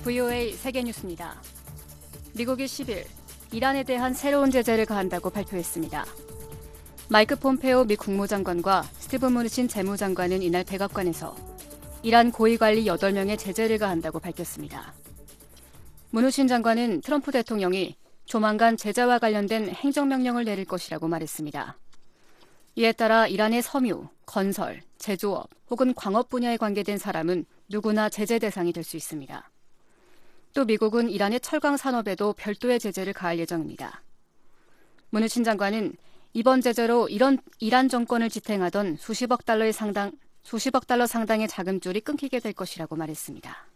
VOA 세계뉴스입니다. 미국이 10일 이란에 대한 새로운 제재를 가한다고 발표했습니다. 마이크 폼페오 미 국무장관과 스티브 무누친 재무장관은 이날 백악관에서 이란 고위관리 8명의 제재를 가한다고 밝혔습니다. 무누친 장관은 트럼프 대통령이 조만간 제재와 관련된 행정명령을 내릴 것이라고 말했습니다. 이에 따라 이란의 섬유, 건설, 제조업 혹은 광업 분야에 관계된 사람은 누구나 제재 대상이 될 수 있습니다. 또 미국은 이란의 철강 산업에도 별도의 제재를 가할 예정입니다. 무누친 장관은 이번 제재로 이란 정권을 지탱하던 수십억 달러 상당의 자금줄이 끊기게 될 것이라고 말했습니다.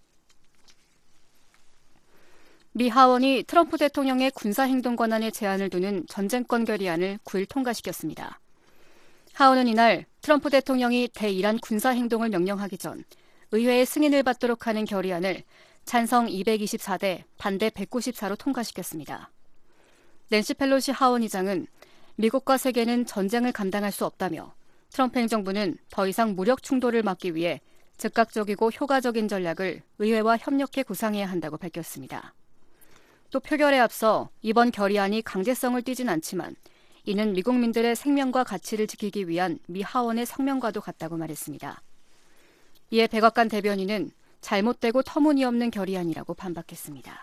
미 하원이 트럼프 대통령의 군사행동 권한에 제한을 두는 전쟁권 결의안을 9일 통과시켰습니다. 하원은 이날 트럼프 대통령이 대이란 군사행동을 명령하기 전 의회의 승인을 받도록 하는 결의안을 찬성 224대 반대 194로 통과시켰습니다. 낸시 펠로시 하원의장은 미국과 세계는 전쟁을 감당할 수 없다며 트럼프 행정부는 더 이상 무력 충돌을 막기 위해 즉각적이고 효과적인 전략을 의회와 협력해 구상해야 한다고 밝혔습니다. 또 표결에 앞서 이번 결의안이 강제성을 띠진 않지만 이는 미국민들의 생명과 가치를 지키기 위한 미 하원의 성명과도 같다고 말했습니다. 이에 백악관 대변인은 잘못되고 터무니없는 결의안이라고 반박했습니다.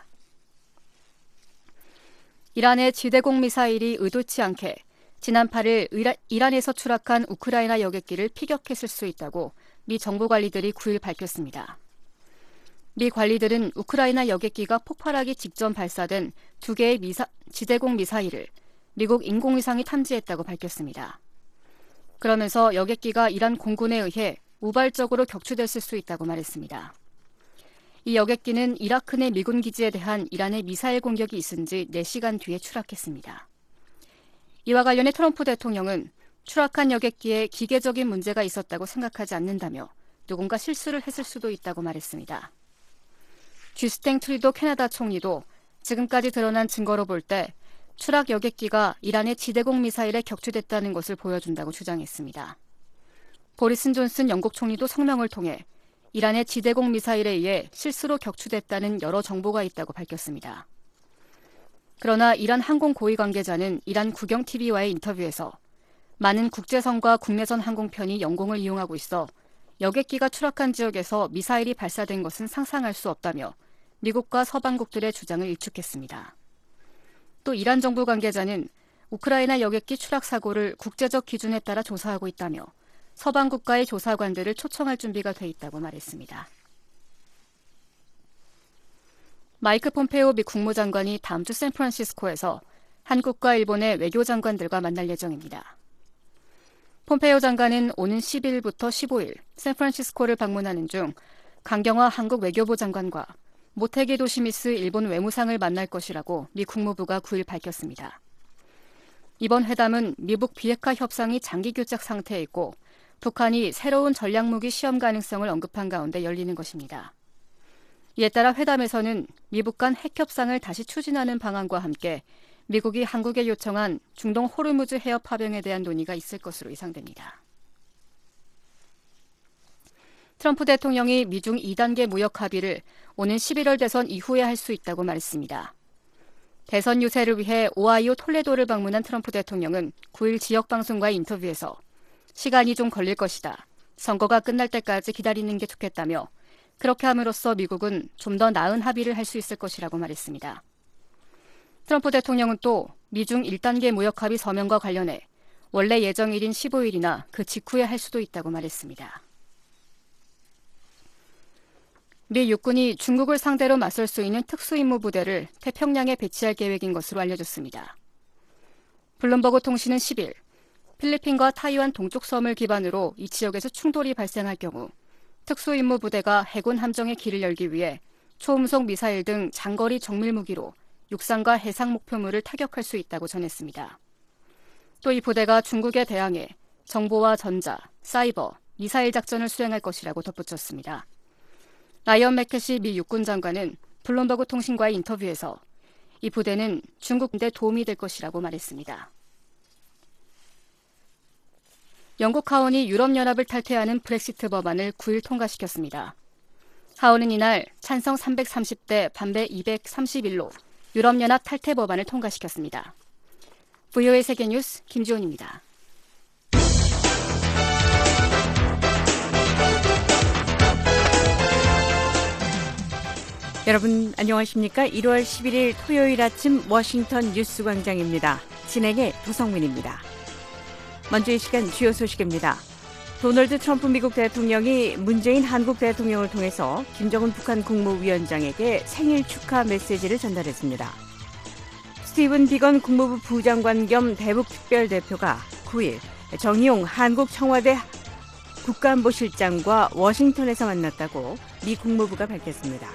이란의 지대공 미사일이 의도치 않게 지난 8일 이란에서 추락한 우크라이나 여객기를 피격했을 수 있다고 미 정부 관리들이 9일 밝혔습니다. 미 관리들은 우크라이나 여객기가 폭발하기 직전 발사된 2개의 지대공 미사일을 미국 인공위성이 탐지했다고 밝혔습니다. 그러면서 여객기가 이란 공군에 의해 우발적으로 격추됐을 수 있다고 말했습니다. 이 여객기는 이라크 내 미군 기지에 대한 이란의 미사일 공격이 있은 지 4시간 뒤에 추락했습니다. 이와 관련해 트럼프 대통령은 추락한 여객기에 기계적인 문제가 있었다고 생각하지 않는다며 누군가 실수를 했을 수도 있다고 말했습니다. 쥐스탱 트루도 캐나다 총리도 지금까지 드러난 증거로 볼 때 추락 여객기가 이란의 지대공 미사일에 격추됐다는 것을 보여준다고 주장했습니다. 보리슨 존슨 영국 총리도 성명을 통해 이란의 지대공 미사일에 의해 실수로 격추됐다는 여러 정보가 있다고 밝혔습니다. 그러나 이란 항공 고위 관계자는 이란 국영TV와의 인터뷰에서 많은 국제선과 국내선 항공편이 영공을 이용하고 있어 여객기가 추락한 지역에서 미사일이 발사된 것은 상상할 수 없다며 미국과 서방국들의 주장을 일축했습니다. 또 이란 정부 관계자는 우크라이나 여객기 추락 사고를 국제적 기준에 따라 조사하고 있다며 서방 국가의 조사관들을 초청할 준비가 돼 있다고 말했습니다. 마이크 폼페오 미 국무장관이 다음 주 샌프란시스코에서 한국과 일본의 외교장관들과 만날 예정입니다. 폼페오 장관은 오는 10일부터 15일 샌프란시스코를 방문하는 중 강경화 한국 외교부 장관과 모테기 도시미스 일본 외무상을 만날 것이라고 미 국무부가 9일 밝혔습니다. 이번 회담은 미북 비핵화 협상이 장기 교착 상태에 있고 북한이 새로운 전략무기 시험 가능성을 언급한 가운데 열리는 것입니다. 이에 따라 회담에서는 미북 간 핵협상을 다시 추진하는 방안과 함께 미국이 한국에 요청한 중동 호르무즈 해협 파병에 대한 논의가 있을 것으로 예상됩니다. 트럼프 대통령이 미중 2단계 무역 합의를 오는 11월 대선 이후에 할 수 있다고 말했습니다. 대선 유세를 위해 오하이오 톨레도를 방문한 트럼프 대통령은 9일 지역방송과의 인터뷰에서 시간이 좀 걸릴 것이다. 선거가 끝날 때까지 기다리는 게 좋겠다며 그렇게 함으로써 미국은 좀 더 나은 합의를 할 수 있을 것이라고 말했습니다. 트럼프 대통령은 또 미중 1단계 무역 합의 서명과 관련해 원래 예정일인 15일이나 그 직후에 할 수도 있다고 말했습니다. 미 육군이 중국을 상대로 맞설 수 있는 특수임무 부대를 태평양에 배치할 계획인 것으로 알려졌습니다. 블룸버그 통신은 10일 필리핀과 타이완 동쪽 섬을 기반으로 이 지역에서 충돌이 발생할 경우 특수임무 부대가 해군 함정의 길을 열기 위해 초음속 미사일 등 장거리 정밀 무기로 육상과 해상 목표물을 타격할 수 있다고 전했습니다. 또 이 부대가 중국에 대항해 정보와 전자, 사이버, 미사일 작전을 수행할 것이라고 덧붙였습니다. 라이언 매켓시 미 육군 장관은 블룸버그 통신과의 인터뷰에서 이 부대는 중국 군대에 도움이 될 것이라고 말했습니다. 영국 하원이 유럽연합을 탈퇴하는 브렉시트 법안을 9일 통과시켰습니다. 하원은 이날 찬성 330대 반대 231로 유럽연합 탈퇴 법안을 통과시켰습니다. VOA 세계뉴스 김지훈입니다. 여러분 안녕하십니까? 1월 11일 토요일 아침 워싱턴 뉴스광장입니다. 진행의 도성민입니다. 먼저 이 시간 주요 소식입니다. 도널드 트럼프 미국 대통령이 문재인 한국 대통령을 통해서 김정은 북한 국무위원장에게 생일 축하 메시지를 전달했습니다. 스티븐 비건 국무부 부장관 겸 대북특별대표가 9일 정의용 한국 청와대 국가안보실장과 워싱턴에서 만났다고 미 국무부가 밝혔습니다.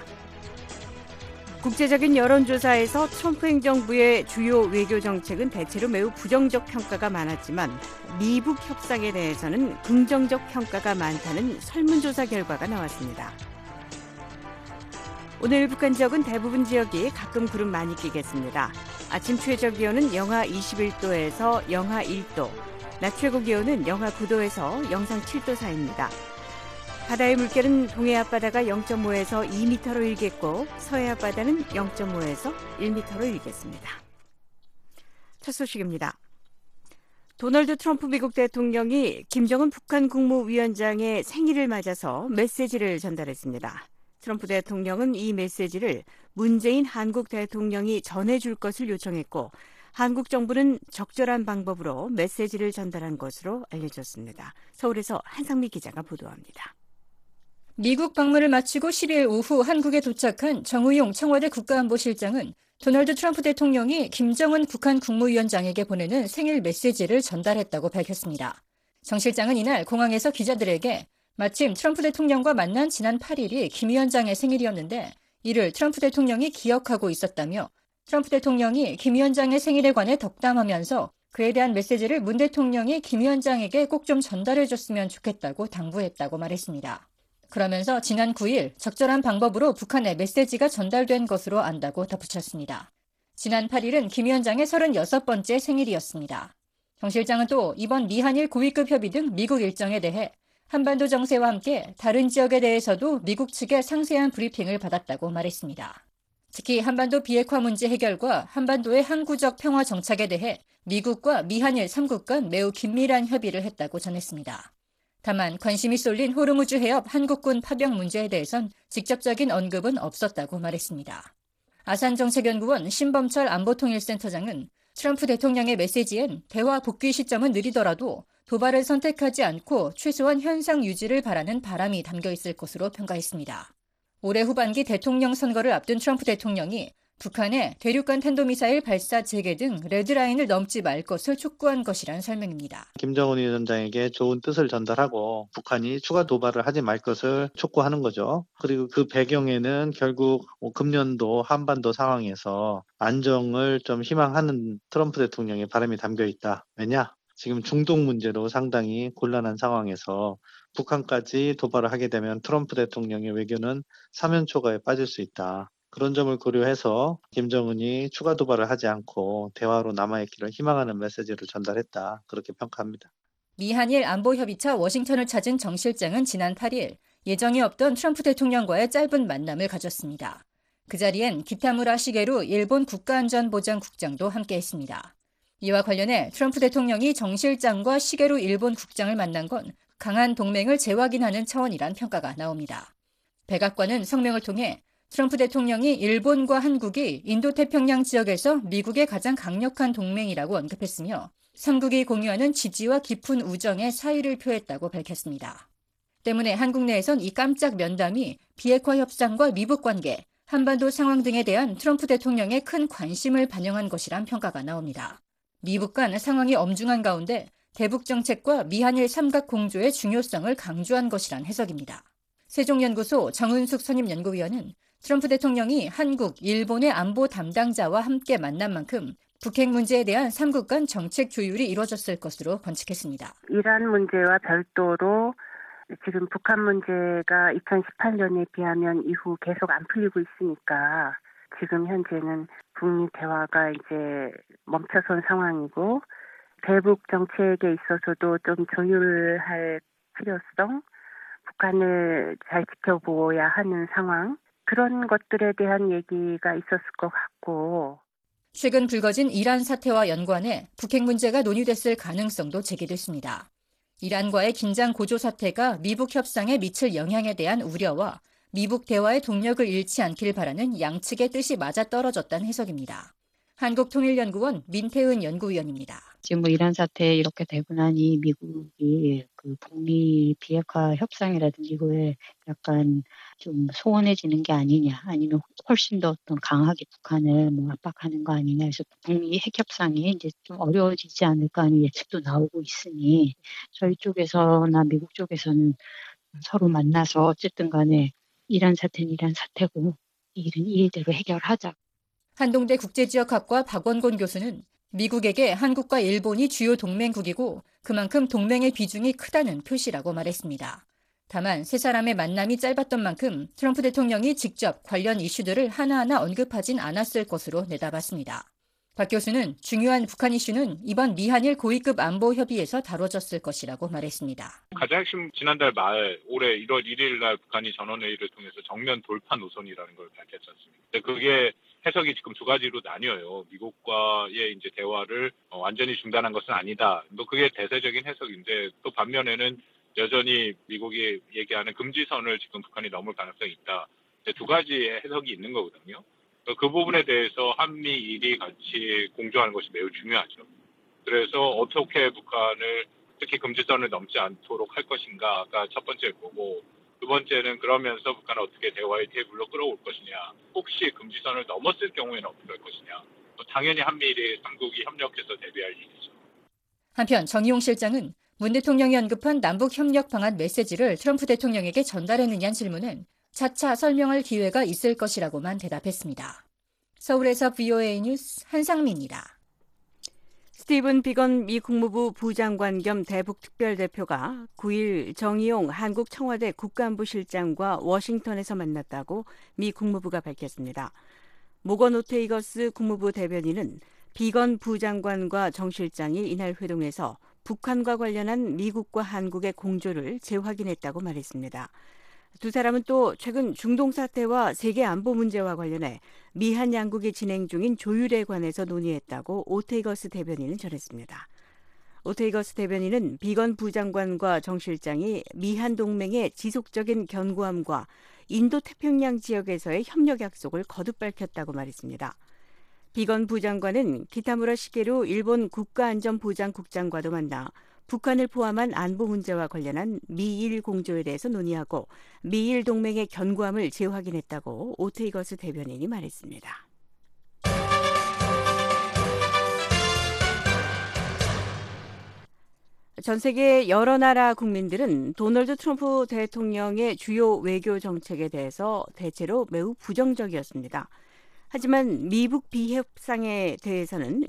국제적인 여론조사에서 트럼프 행정부의 주요 외교 정책은 대체로 매우 부정적 평가가 많았지만 미북 협상에 대해서는 긍정적 평가가 많다는 설문조사 결과가 나왔습니다. 오늘 북한 지역은 대부분 지역이 가끔 구름 많이 끼겠습니다. 아침 최저 기온은 영하 21도에서 영하 1도, 낮 최고 기온은 영하 9도에서 영상 7도 사이입니다. 바다의 물결은 동해 앞바다가 0.5에서 2m로 일겠고 서해 앞바다는 0.5에서 1m로 일겠습니다. 첫 소식입니다. 도널드 트럼프 미국 대통령이 김정은 북한 국무위원장의 생일을 맞아서 메시지를 전달했습니다. 트럼프 대통령은 이 메시지를 문재인 한국 대통령이 전해줄 것을 요청했고 한국 정부는 적절한 방법으로 메시지를 전달한 것으로 알려졌습니다. 서울에서 한상미 기자가 보도합니다. 미국 방문을 마치고 10일 오후 한국에 도착한 정의용 청와대 국가안보실장은 도널드 트럼프 대통령이 김정은 북한 국무위원장에게 보내는 생일 메시지를 전달했다고 밝혔습니다. 정 실장은 이날 공항에서 기자들에게 마침 트럼프 대통령과 만난 지난 8일이 김 위원장의 생일이었는데 이를 트럼프 대통령이 기억하고 있었다며 트럼프 대통령이 김 위원장의 생일에 관해 덕담하면서 그에 대한 메시지를 문 대통령이 김 위원장에게 꼭 좀 전달해줬으면 좋겠다고 당부했다고 말했습니다. 그러면서 지난 9일 적절한 방법으로 북한에 메시지가 전달된 것으로 안다고 덧붙였습니다. 지난 8일은 김 위원장의 36번째 생일이었습니다. 정 실장은 또 이번 미한일 고위급 협의 등 미국 일정에 대해 한반도 정세와 함께 다른 지역에 대해서도 미국 측의 상세한 브리핑을 받았다고 말했습니다. 특히 한반도 비핵화 문제 해결과 한반도의 항구적 평화 정착에 대해 미국과 미한일 3국 간 매우 긴밀한 협의를 했다고 전했습니다. 다만 관심이 쏠린 호르무즈 해협 한국군 파병 문제에 대해선 직접적인 언급은 없었다고 말했습니다. 아산정책연구원 신범철 안보통일센터장은 트럼프 대통령의 메시지엔 대화 복귀 시점은 느리더라도 도발을 선택하지 않고 최소한 현상 유지를 바라는 바람이 담겨 있을 것으로 평가했습니다. 올해 후반기 대통령 선거를 앞둔 트럼프 대통령이 북한의 대륙간 탄도미사일 발사 재개 등 레드라인을 넘지 말 것을 촉구한 것이란 설명입니다. 김정은 위원장에게 좋은 뜻을 전달하고 북한이 추가 도발을 하지 말 것을 촉구하는 거죠. 그리고 그 배경에는 결국 금년도 한반도 상황에서 안정을 좀 희망하는 트럼프 대통령의 바람이 담겨 있다. 왜냐? 지금 중동 문제로 상당히 곤란한 상황에서 북한까지 도발을 하게 되면 트럼프 대통령의 외교는 사면초가에 빠질 수 있다. 그런 점을 고려해서 김정은이 추가 도발을 하지 않고 대화로 남아있기를 희망하는 메시지를 전달했다. 그렇게 평가합니다. 미한일 안보협의체 워싱턴을 찾은 정 실장은 지난 8일 예정이 없던 트럼프 대통령과의 짧은 만남을 가졌습니다. 그 자리엔 기타무라 시게루 일본 국가안전보장국장도 함께했습니다. 이와 관련해 트럼프 대통령이 정 실장과 시게루 일본 국장을 만난 건 강한 동맹을 재확인하는 차원이란 평가가 나옵니다. 백악관은 성명을 통해 트럼프 대통령이 일본과 한국이 인도태평양 지역에서 미국의 가장 강력한 동맹이라고 언급했으며 3국이 공유하는 지지와 깊은 우정에 사의를 표했다고 밝혔습니다. 때문에 한국 내에선 이 깜짝 면담이 비핵화 협상과 미북 관계, 한반도 상황 등에 대한 트럼프 대통령의 큰 관심을 반영한 것이란 평가가 나옵니다. 미북 간 상황이 엄중한 가운데 대북 정책과 미한일 삼각 공조의 중요성을 강조한 것이란 해석입니다. 세종연구소 정은숙 선임연구위원은 트럼프 대통령이 한국, 일본의 안보 담당자와 함께 만난 만큼 북핵 문제에 대한 3국 간 정책 조율이 이루어졌을 것으로 관측했습니다. 이란 문제와 별도로 지금 북한 문제가 2018년에 비하면 이후 계속 안 풀리고 있으니까 지금 현재는 북미 대화가 이제 멈춰선 상황이고 대북 정책에 있어서도 좀 조율할 필요성, 북한을 잘 지켜보아야 하는 상황, 그런 것들에 대한 얘기가 있었을 것 같고, 최근 불거진 이란 사태와 연관해 북핵 문제가 논의됐을 가능성도 제기됐습니다. 이란과의 긴장 고조 사태가 미북 협상에 미칠 영향에 대한 우려와 미북 대화의 동력을 잃지 않길 바라는 양측의 뜻이 맞아떨어졌다는 해석입니다. 한국통일연구원 민태은 연구위원입니다. 지금 이란 사태 이렇게 되고 나니 미국이 그 북미 비핵화 협상이라든지 이거에 약간 좀 소원해지는 게 아니냐, 아니면 훨씬 더 어떤 강하게 북한을 압박하는 거 아니냐 해서 북미 핵 협상이 이제 좀 어려워지지 않을까 하는 예측도 나오고 있으니 저희 쪽에서나 미국 쪽에서는 서로 만나서 어쨌든 간에 이란 사태는 이란 사태고 이 일은 이 일대로 해결하자. 한동대 국제지역학과 박원곤 교수는 미국에게 한국과 일본이 주요 동맹국이고 그만큼 동맹의 비중이 크다는 표시라고 말했습니다. 다만 세 사람의 만남이 짧았던 만큼 트럼프 대통령이 직접 관련 이슈들을 하나하나 언급하진 않았을 것으로 내다봤습니다. 박 교수는 중요한 북한 이슈는 이번 미한일 고위급 안보 협의에서 다뤄졌을 것이라고 말했습니다. 가장 핵심 지난달 말 올해 1월 1일 날 북한이 전원회의를 통해서 정면 돌파 노선이라는 걸 밝혔지 않습니까? 근데 그게 해석이 지금 두 가지로 나뉘어요. 미국과의 이제 대화를 완전히 중단한 것은 아니다. 그게 대세적인 해석인데 또 반면에는 여전히 미국이 얘기하는 금지선을 지금 북한이 넘을 가능성이 있다. 두 가지의 해석이 있는 거거든요. 그 부분에 대해서 한미일이 같이 공조하는 것이 매우 중요하죠. 그래서 어떻게 북한을 특히 금지선을 넘지 않도록 할 것인가가 첫 번째 거고, 두 번째는 그러면서 북한을 어떻게 대화의 테이블로 끌어올 것이냐, 혹시 금지선을 넘었을 경우에는 어떻게 할 것이냐. 당연히 한미일이 3국이 협력해서 대비할 일이죠. 한편 정의용 실장은 문 대통령이 언급한 남북 협력 방안 메시지를 트럼프 대통령에게 전달했느냐는 질문은 차차 설명할 기회가 있을 것이라고만 대답했습니다. 서울에서 VOA 뉴스 한상미입니다. 스티븐 비건 미 국무부 부장관 겸 대북 특별대표가 9일 정의용 한국 청와대 국가안보실장과 워싱턴에서 만났다고 미 국무부가 밝혔습니다. 모건 오테이거스 국무부 대변인은 비건 부장관과 정 실장이 이날 회동에서 북한과 관련한 미국과 한국의 공조를 재확인했다고 말했습니다. 두 사람은 또 최근 중동 사태와 세계 안보 문제와 관련해 미한 양국이 진행 중인 조율에 관해서 논의했다고 오테이거스 대변인은 전했습니다. 오테이거스 대변인은 비건 부장관과 정 실장이 미한 동맹의 지속적인 견고함과 인도태평양 지역에서의 협력 약속을 거듭 밝혔다고 말했습니다. 비건 부장관은 키타무라 시게루 일본 국가안전보장국장과도 만나 북한을 포함한 안보 문제와 관련한 미일 공조에 대해서 논의하고 미일 동맹의 견고함을 재확인했다고 오테이거스 대변인이 말했습니다. 전 세계 여러 나라 국민들은 도널드 트럼프 대통령의 주요 외교 정책에 대해서 대체로 매우 부정적이었습니다. 하지만 미북 협상에 대해서는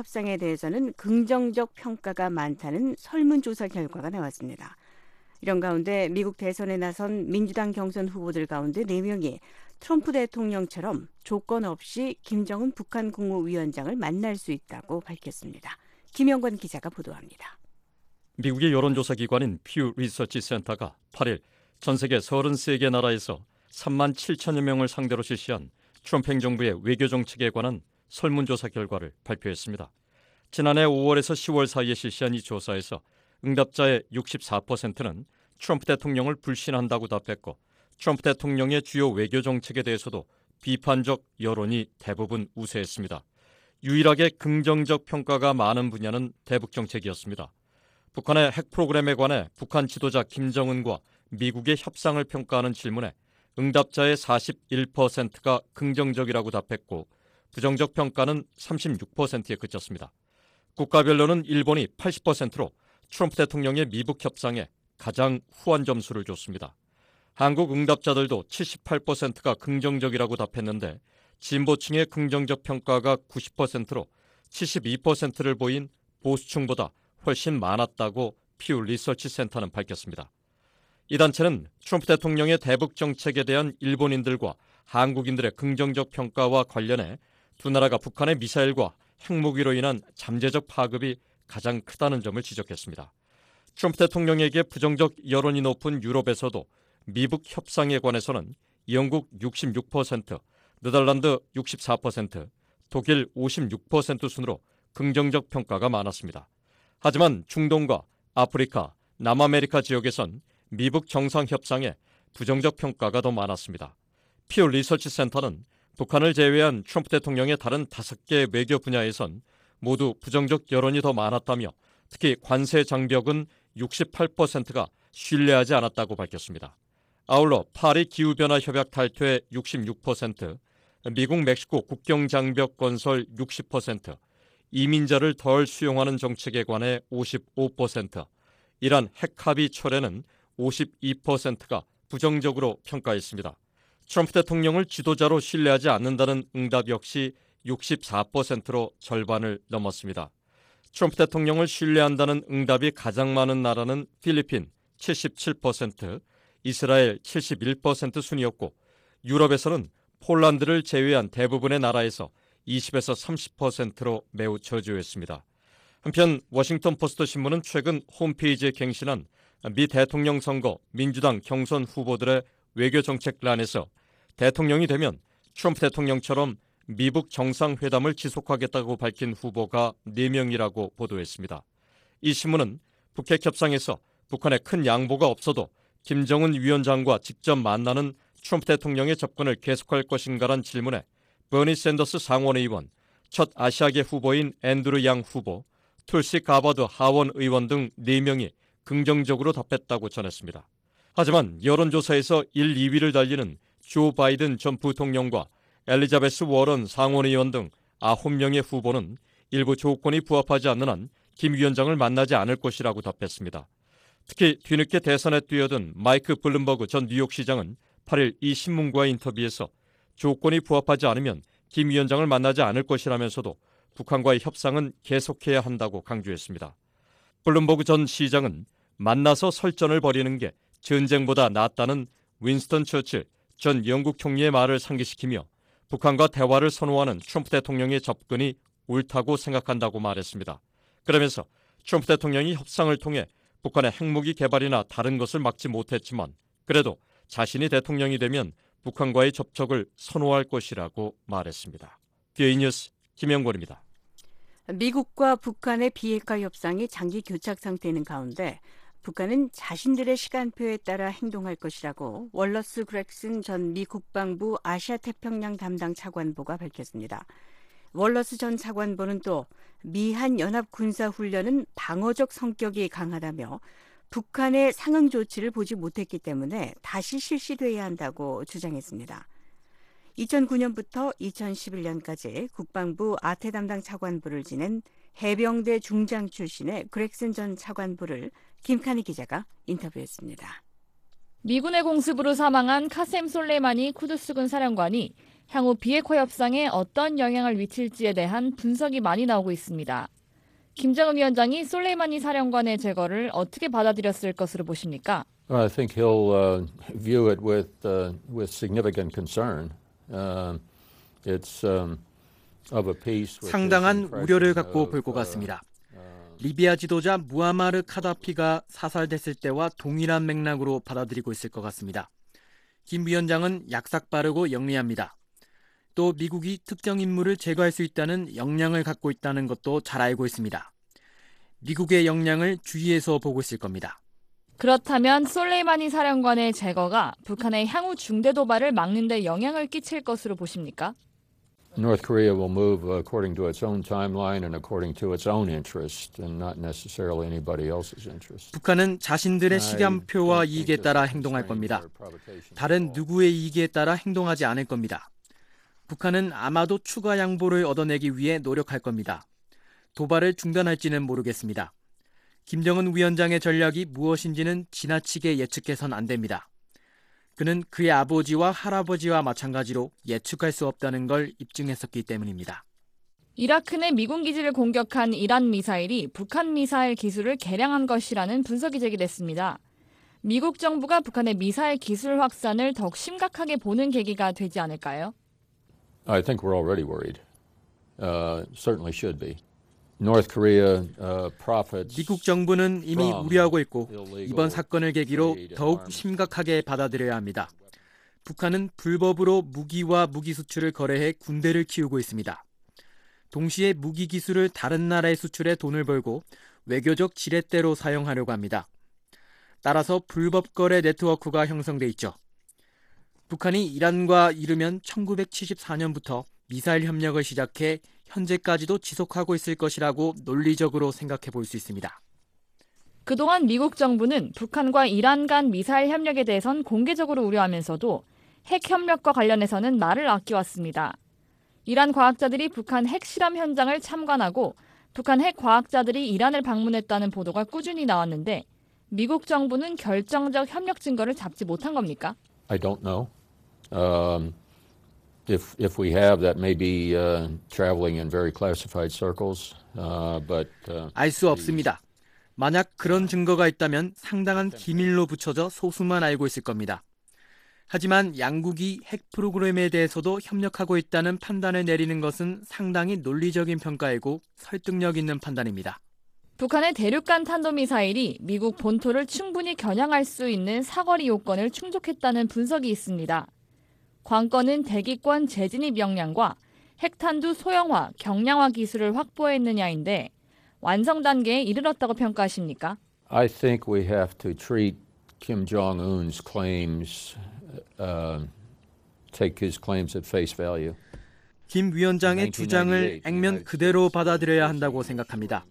긍정적 평가가 많다는 설문조사 결과가 나왔습니다. 이런 가운데 미국 대선에 나선 민주당 경선 후보들 가운데 4명이 트럼프 대통령처럼 조건 없이 김정은 북한 국무위원장을 만날 수 있다고 밝혔습니다. 김영관 기자가 보도합니다. 미국의 여론조사 기관인 퓨 리서치 센터가 8일 전 세계 33개 나라에서 3만 7천여 명을 상대로 실시한 트럼프 행정부의 외교 정책에 관한 설문조사 결과를 발표했습니다. 지난해 5월에서 10월 사이에 실시한 이 조사에서 응답자의 64%는 트럼프 대통령을 불신한다고 답했고 트럼프 대통령의 주요 외교 정책에 대해서도 비판적 여론이 대부분 우세했습니다. 유일하게 긍정적 평가가 많은 분야는 대북 정책이었습니다. 북한의 핵 프로그램에 관해 북한 지도자 김정은과 미국의 협상을 평가하는 질문에 응답자의 41%가 긍정적이라고 답했고 부정적 평가는 36%에 그쳤습니다. 국가별로는 일본이 80%로 트럼프 대통령의 미북 협상에 가장 후한 점수를 줬습니다. 한국 응답자들도 78%가 긍정적이라고 답했는데 진보층의 긍정적 평가가 90%로 72%를 보인 보수층보다 훨씬 많았다고 퓨 리서치 센터는 밝혔습니다. 이 단체는 트럼프 대통령의 대북 정책에 대한 일본인들과 한국인들의 긍정적 평가와 관련해 두 나라가 북한의 미사일과 핵무기로 인한 잠재적 파급이 가장 크다는 점을 지적했습니다. 트럼프 대통령에게 부정적 여론이 높은 유럽에서도 미북 협상에 관해서는 영국 66%, 네덜란드 64%, 독일 56% 순으로 긍정적 평가가 많았습니다. 하지만 중동과 아프리카, 남아메리카 지역에선 미북 정상협상에 부정적 평가가 더 많았습니다. 퓨 리서치 센터는 북한을 제외한 트럼프 대통령의 다른 5개 외교 분야에선 모두 부정적 여론이 더 많았다며 특히 관세 장벽은 68%가 신뢰하지 않았다고 밝혔습니다. 아울러 파리 기후변화 협약 탈퇴 66%, 미국 멕시코 국경 장벽 건설 60%, 이민자를 덜 수용하는 정책에 관해 55%, 이란 핵 합의 철회는 52%가 부정적으로 평가했습니다. 트럼프 대통령을 지도자로 신뢰하지 않는다는 응답 역시 64%로 절반을 넘었습니다. 트럼프 대통령을 신뢰한다는 응답이 가장 많은 나라는 필리핀 77%, 이스라엘 71% 순이었고 유럽에서는 폴란드를 제외한 대부분의 나라에서 20에서 30%로 매우 저조했습니다. 한편 워싱턴 포스트 신문은 최근 홈페이지에 갱신한 미 대통령 선거 민주당 경선 후보들의 외교정책란에서 대통령이 되면 트럼프 대통령처럼 미북 정상회담을 지속하겠다고 밝힌 후보가 4명이라고 보도했습니다. 이 신문은 북핵 협상에서 북한에 큰 양보가 없어도 김정은 위원장과 직접 만나는 트럼프 대통령의 접근을 계속할 것인가란 질문에 버니 샌더스 상원의원, 첫 아시아계 후보인 앤드루 양 후보, 툴시 가버드 하원 의원 등 4명이 긍정적으로 답했다고 전했습니다. 하지만 여론조사에서 1, 2위를 달리는 조 바이든 전 부통령과 엘리자베스 워런 상원의원 등 9명의 후보는 일부 조건이 부합하지 않는 한 김 위원장을 만나지 않을 것이라고 답했습니다. 특히 뒤늦게 대선에 뛰어든 마이크 블룸버그 전 뉴욕시장은 8일 이 신문과의 인터뷰에서 조건이 부합하지 않으면 김 위원장을 만나지 않을 것이라면서도 북한과의 협상은 계속해야 한다고 강조했습니다. 블룸버그 전 시장은 만나서 설전을 벌이는 게 전쟁보다 낫다는 윈스턴 처칠 전 영국 총리의 말을 상기시키며 북한과 대화를 선호하는 트럼프 대통령의 접근이 옳다고 생각한다고 말했습니다. 그러면서 트럼프 대통령이 협상을 통해 북한의 핵무기 개발이나 다른 것을 막지 못했지만 그래도 자신이 대통령이 되면 북한과의 접촉을 선호할 것이라고 말했습니다. 뷰이 뉴스 김영권입니다. 미국과 북한의 비핵화 협상이 장기 교착 상태인 가운데 북한은 자신들의 시간표에 따라 행동할 것이라고 월러스 그렉슨 전 미 국방부 아시아 태평양 담당 차관보가 밝혔습니다. 월러스 전 차관보는 또 미한 연합 군사 훈련은 방어적 성격이 강하다며 북한의 상응 조치를 보지 못했기 때문에 다시 실시돼야 한다고 주장했습니다. 2009년부터 2011년까지 국방부 아태 담당 차관보를 지낸 해병대 중장 출신의 그렉슨 전 차관보를 김칸희 기자가 인터뷰했습니다. 미군의 공습으로 사망한 카셈 솔레이마니 쿠두스군 사령관이 향후 비핵화 협상에 어떤 영향을 미칠지에 대한 분석이 많이 나오고 있습니다. 김정은 위원장이 솔레이마니 사령관의 제거를 어떻게 받아들였을 것으로 보십니까? I think he'll view it with significant concern. It's of a piece. 상당한 우려를 갖고 볼 것 같습니다. 리비아 지도자 무아마르 카다피가 사살됐을 때와 동일한 맥락으로 받아들이고 있을 것 같습니다. 김 위원장은 약삭 빠르고 영리합니다. 또 미국이 특정 인물을 제거할 수 있다는 역량을 갖고 있다는 것도 잘 알고 있습니다. 미국의 역량을 주의해서 보고 있을 겁니다. 그렇다면 솔레이마니 사령관의 제거가 북한의 향후 중대 도발을 막는 데 영향을 끼칠 것으로 보십니까? North Korea will move according to its own timeline and according to its own interest and not necessarily anybody else's interest. 북한은 자신들의 시간표와 이익에 따라 행동할 겁니다. 다른 누구의 이익에 따라 행동하지 않을 겁니다. 북한은 아마도 추가 양보를 얻어내기 위해 노력할 겁니다. 도발을 중단할지는 모르겠습니다. 김정은 위원장의 전략이 무엇인지는 지나치게 예측해선 안 됩니다. 그는 그의 아버지와 할아버지와 마찬가지로 예측할 수 없다는 걸 입증했었기 때문입니다. 이라크 내 미군 기지를 공격한 이란 미사일이 북한 미사일 기술을 개량한 것이라는 분석이 제기됐습니다. 미국 정부가 북한의 미사일 기술 확산을 더욱 심각하게 보는 계기가 되지 않을까요? I think we're already worried. Certainly should be. 미국 정부는 이미 우려하고 있고 이번 사건을 계기로 더욱 심각하게 받아들여야 합니다. 북한은 불법으로 무기와 무기 수출을 거래해 군대를 키우고 있습니다. 동시에 무기 기술을 다른 나라에 수출해 돈을 벌고 외교적 지렛대로 사용하려고 합니다. 따라서 불법 거래 네트워크가 형성돼 있죠. 북한이 이란과 이르면 1974년부터 미사일 협력을 시작해 현재까지도 지속하고 있을 것이라고 논리적으로 생각해 볼 수 있습니다. 그동안 미국 정부는 북한과 이란 간 미사일 협력에 대해선 공개적으로 우려하면서도 핵 협력과 관련해서는 말을 아껴왔습니다. 이란 과학자들이 북한 핵실험 현장을 참관하고 북한 핵 과학자들이 이란을 방문했다는 보도가 꾸준히 나왔는데 미국 정부는 결정적 협력 증거를 잡지 못한 겁니까? I don't know. If we have, that may be traveling in very classified circles. 알 수 없습니다. 만약 그런 증거가 있다면 상당한 기밀로 붙여져 소수만 알고 있을 겁니다. 하지만 양국이 핵 프로그램에 대해서도 협력하고 있다는 판단을 내리는 것은 상당히 논리적인 평가이고 설득력 있는 판단입니다. 북한의 대륙간 탄도미사일이 미국 본토를 충분히 겨냥할 수 있는 사거리 요건을 충족했다는 분석이 있습니다. 관건은 대기권 재진입 역량과 핵탄두 소형화, 경량화 기술을 확보했느냐인데 완성 단계에 이르렀다고 평가하십니까? I think we have to treat Kim Jong-un's claims, take his claims at face value. 김 위원장의 주장을 액면 그대로 받아들여야 한다고 생각합니다.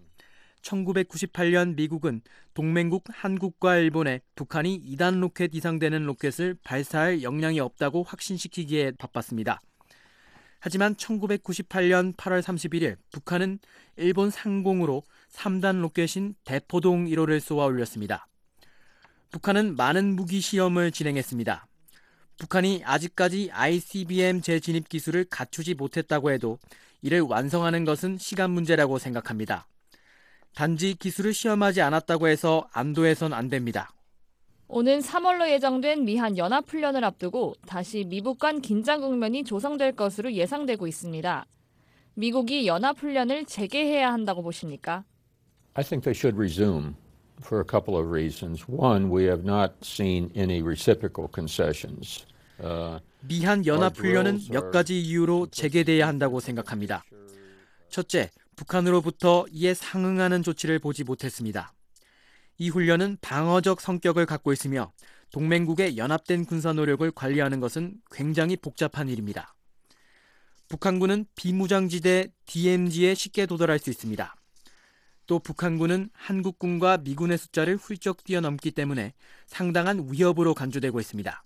1998년 미국은 동맹국 한국과 일본에 북한이 2단 로켓 이상 되는 로켓을 발사할 역량이 없다고 확신시키기에 바빴습니다. 하지만 1998년 8월 31일 북한은 일본 상공으로 3단 로켓인 대포동 1호를 쏘아 올렸습니다. 북한은 많은 무기 시험을 진행했습니다. 북한이 아직까지 ICBM 재진입 기술을 갖추지 못했다고 해도 이를 완성하는 것은 시간 문제라고 생각합니다. 단지 기술을 시험하지 않았다고 해서 안도해선 안 됩니다. 오는 3월로 예정된 미한 연합훈련을 앞두고 다시 미북 간 긴장 국면이 조성될 것으로 예상되고 있습니다. 미국이 연합훈련을 재개해야 한다고 보십니까? I think they should resume for a couple of reasons. One, we have not seen any reciprocal concessions. 미한 연합훈련은 몇 가지 이유로 재개돼야 한다고 생각합니다. 첫째, 북한으로부터 이에 상응하는 조치를 보지 못했습니다. 이 훈련은 방어적 성격을 갖고 있으며 동맹국의 연합된 군사 노력을 관리하는 것은 굉장히 복잡한 일입니다. 북한군은 비무장지대 DMZ에 쉽게 도달할 수 있습니다. 또 북한군은 한국군과 미군의 숫자를 훌쩍 뛰어넘기 때문에 상당한 위협으로 간주되고 있습니다.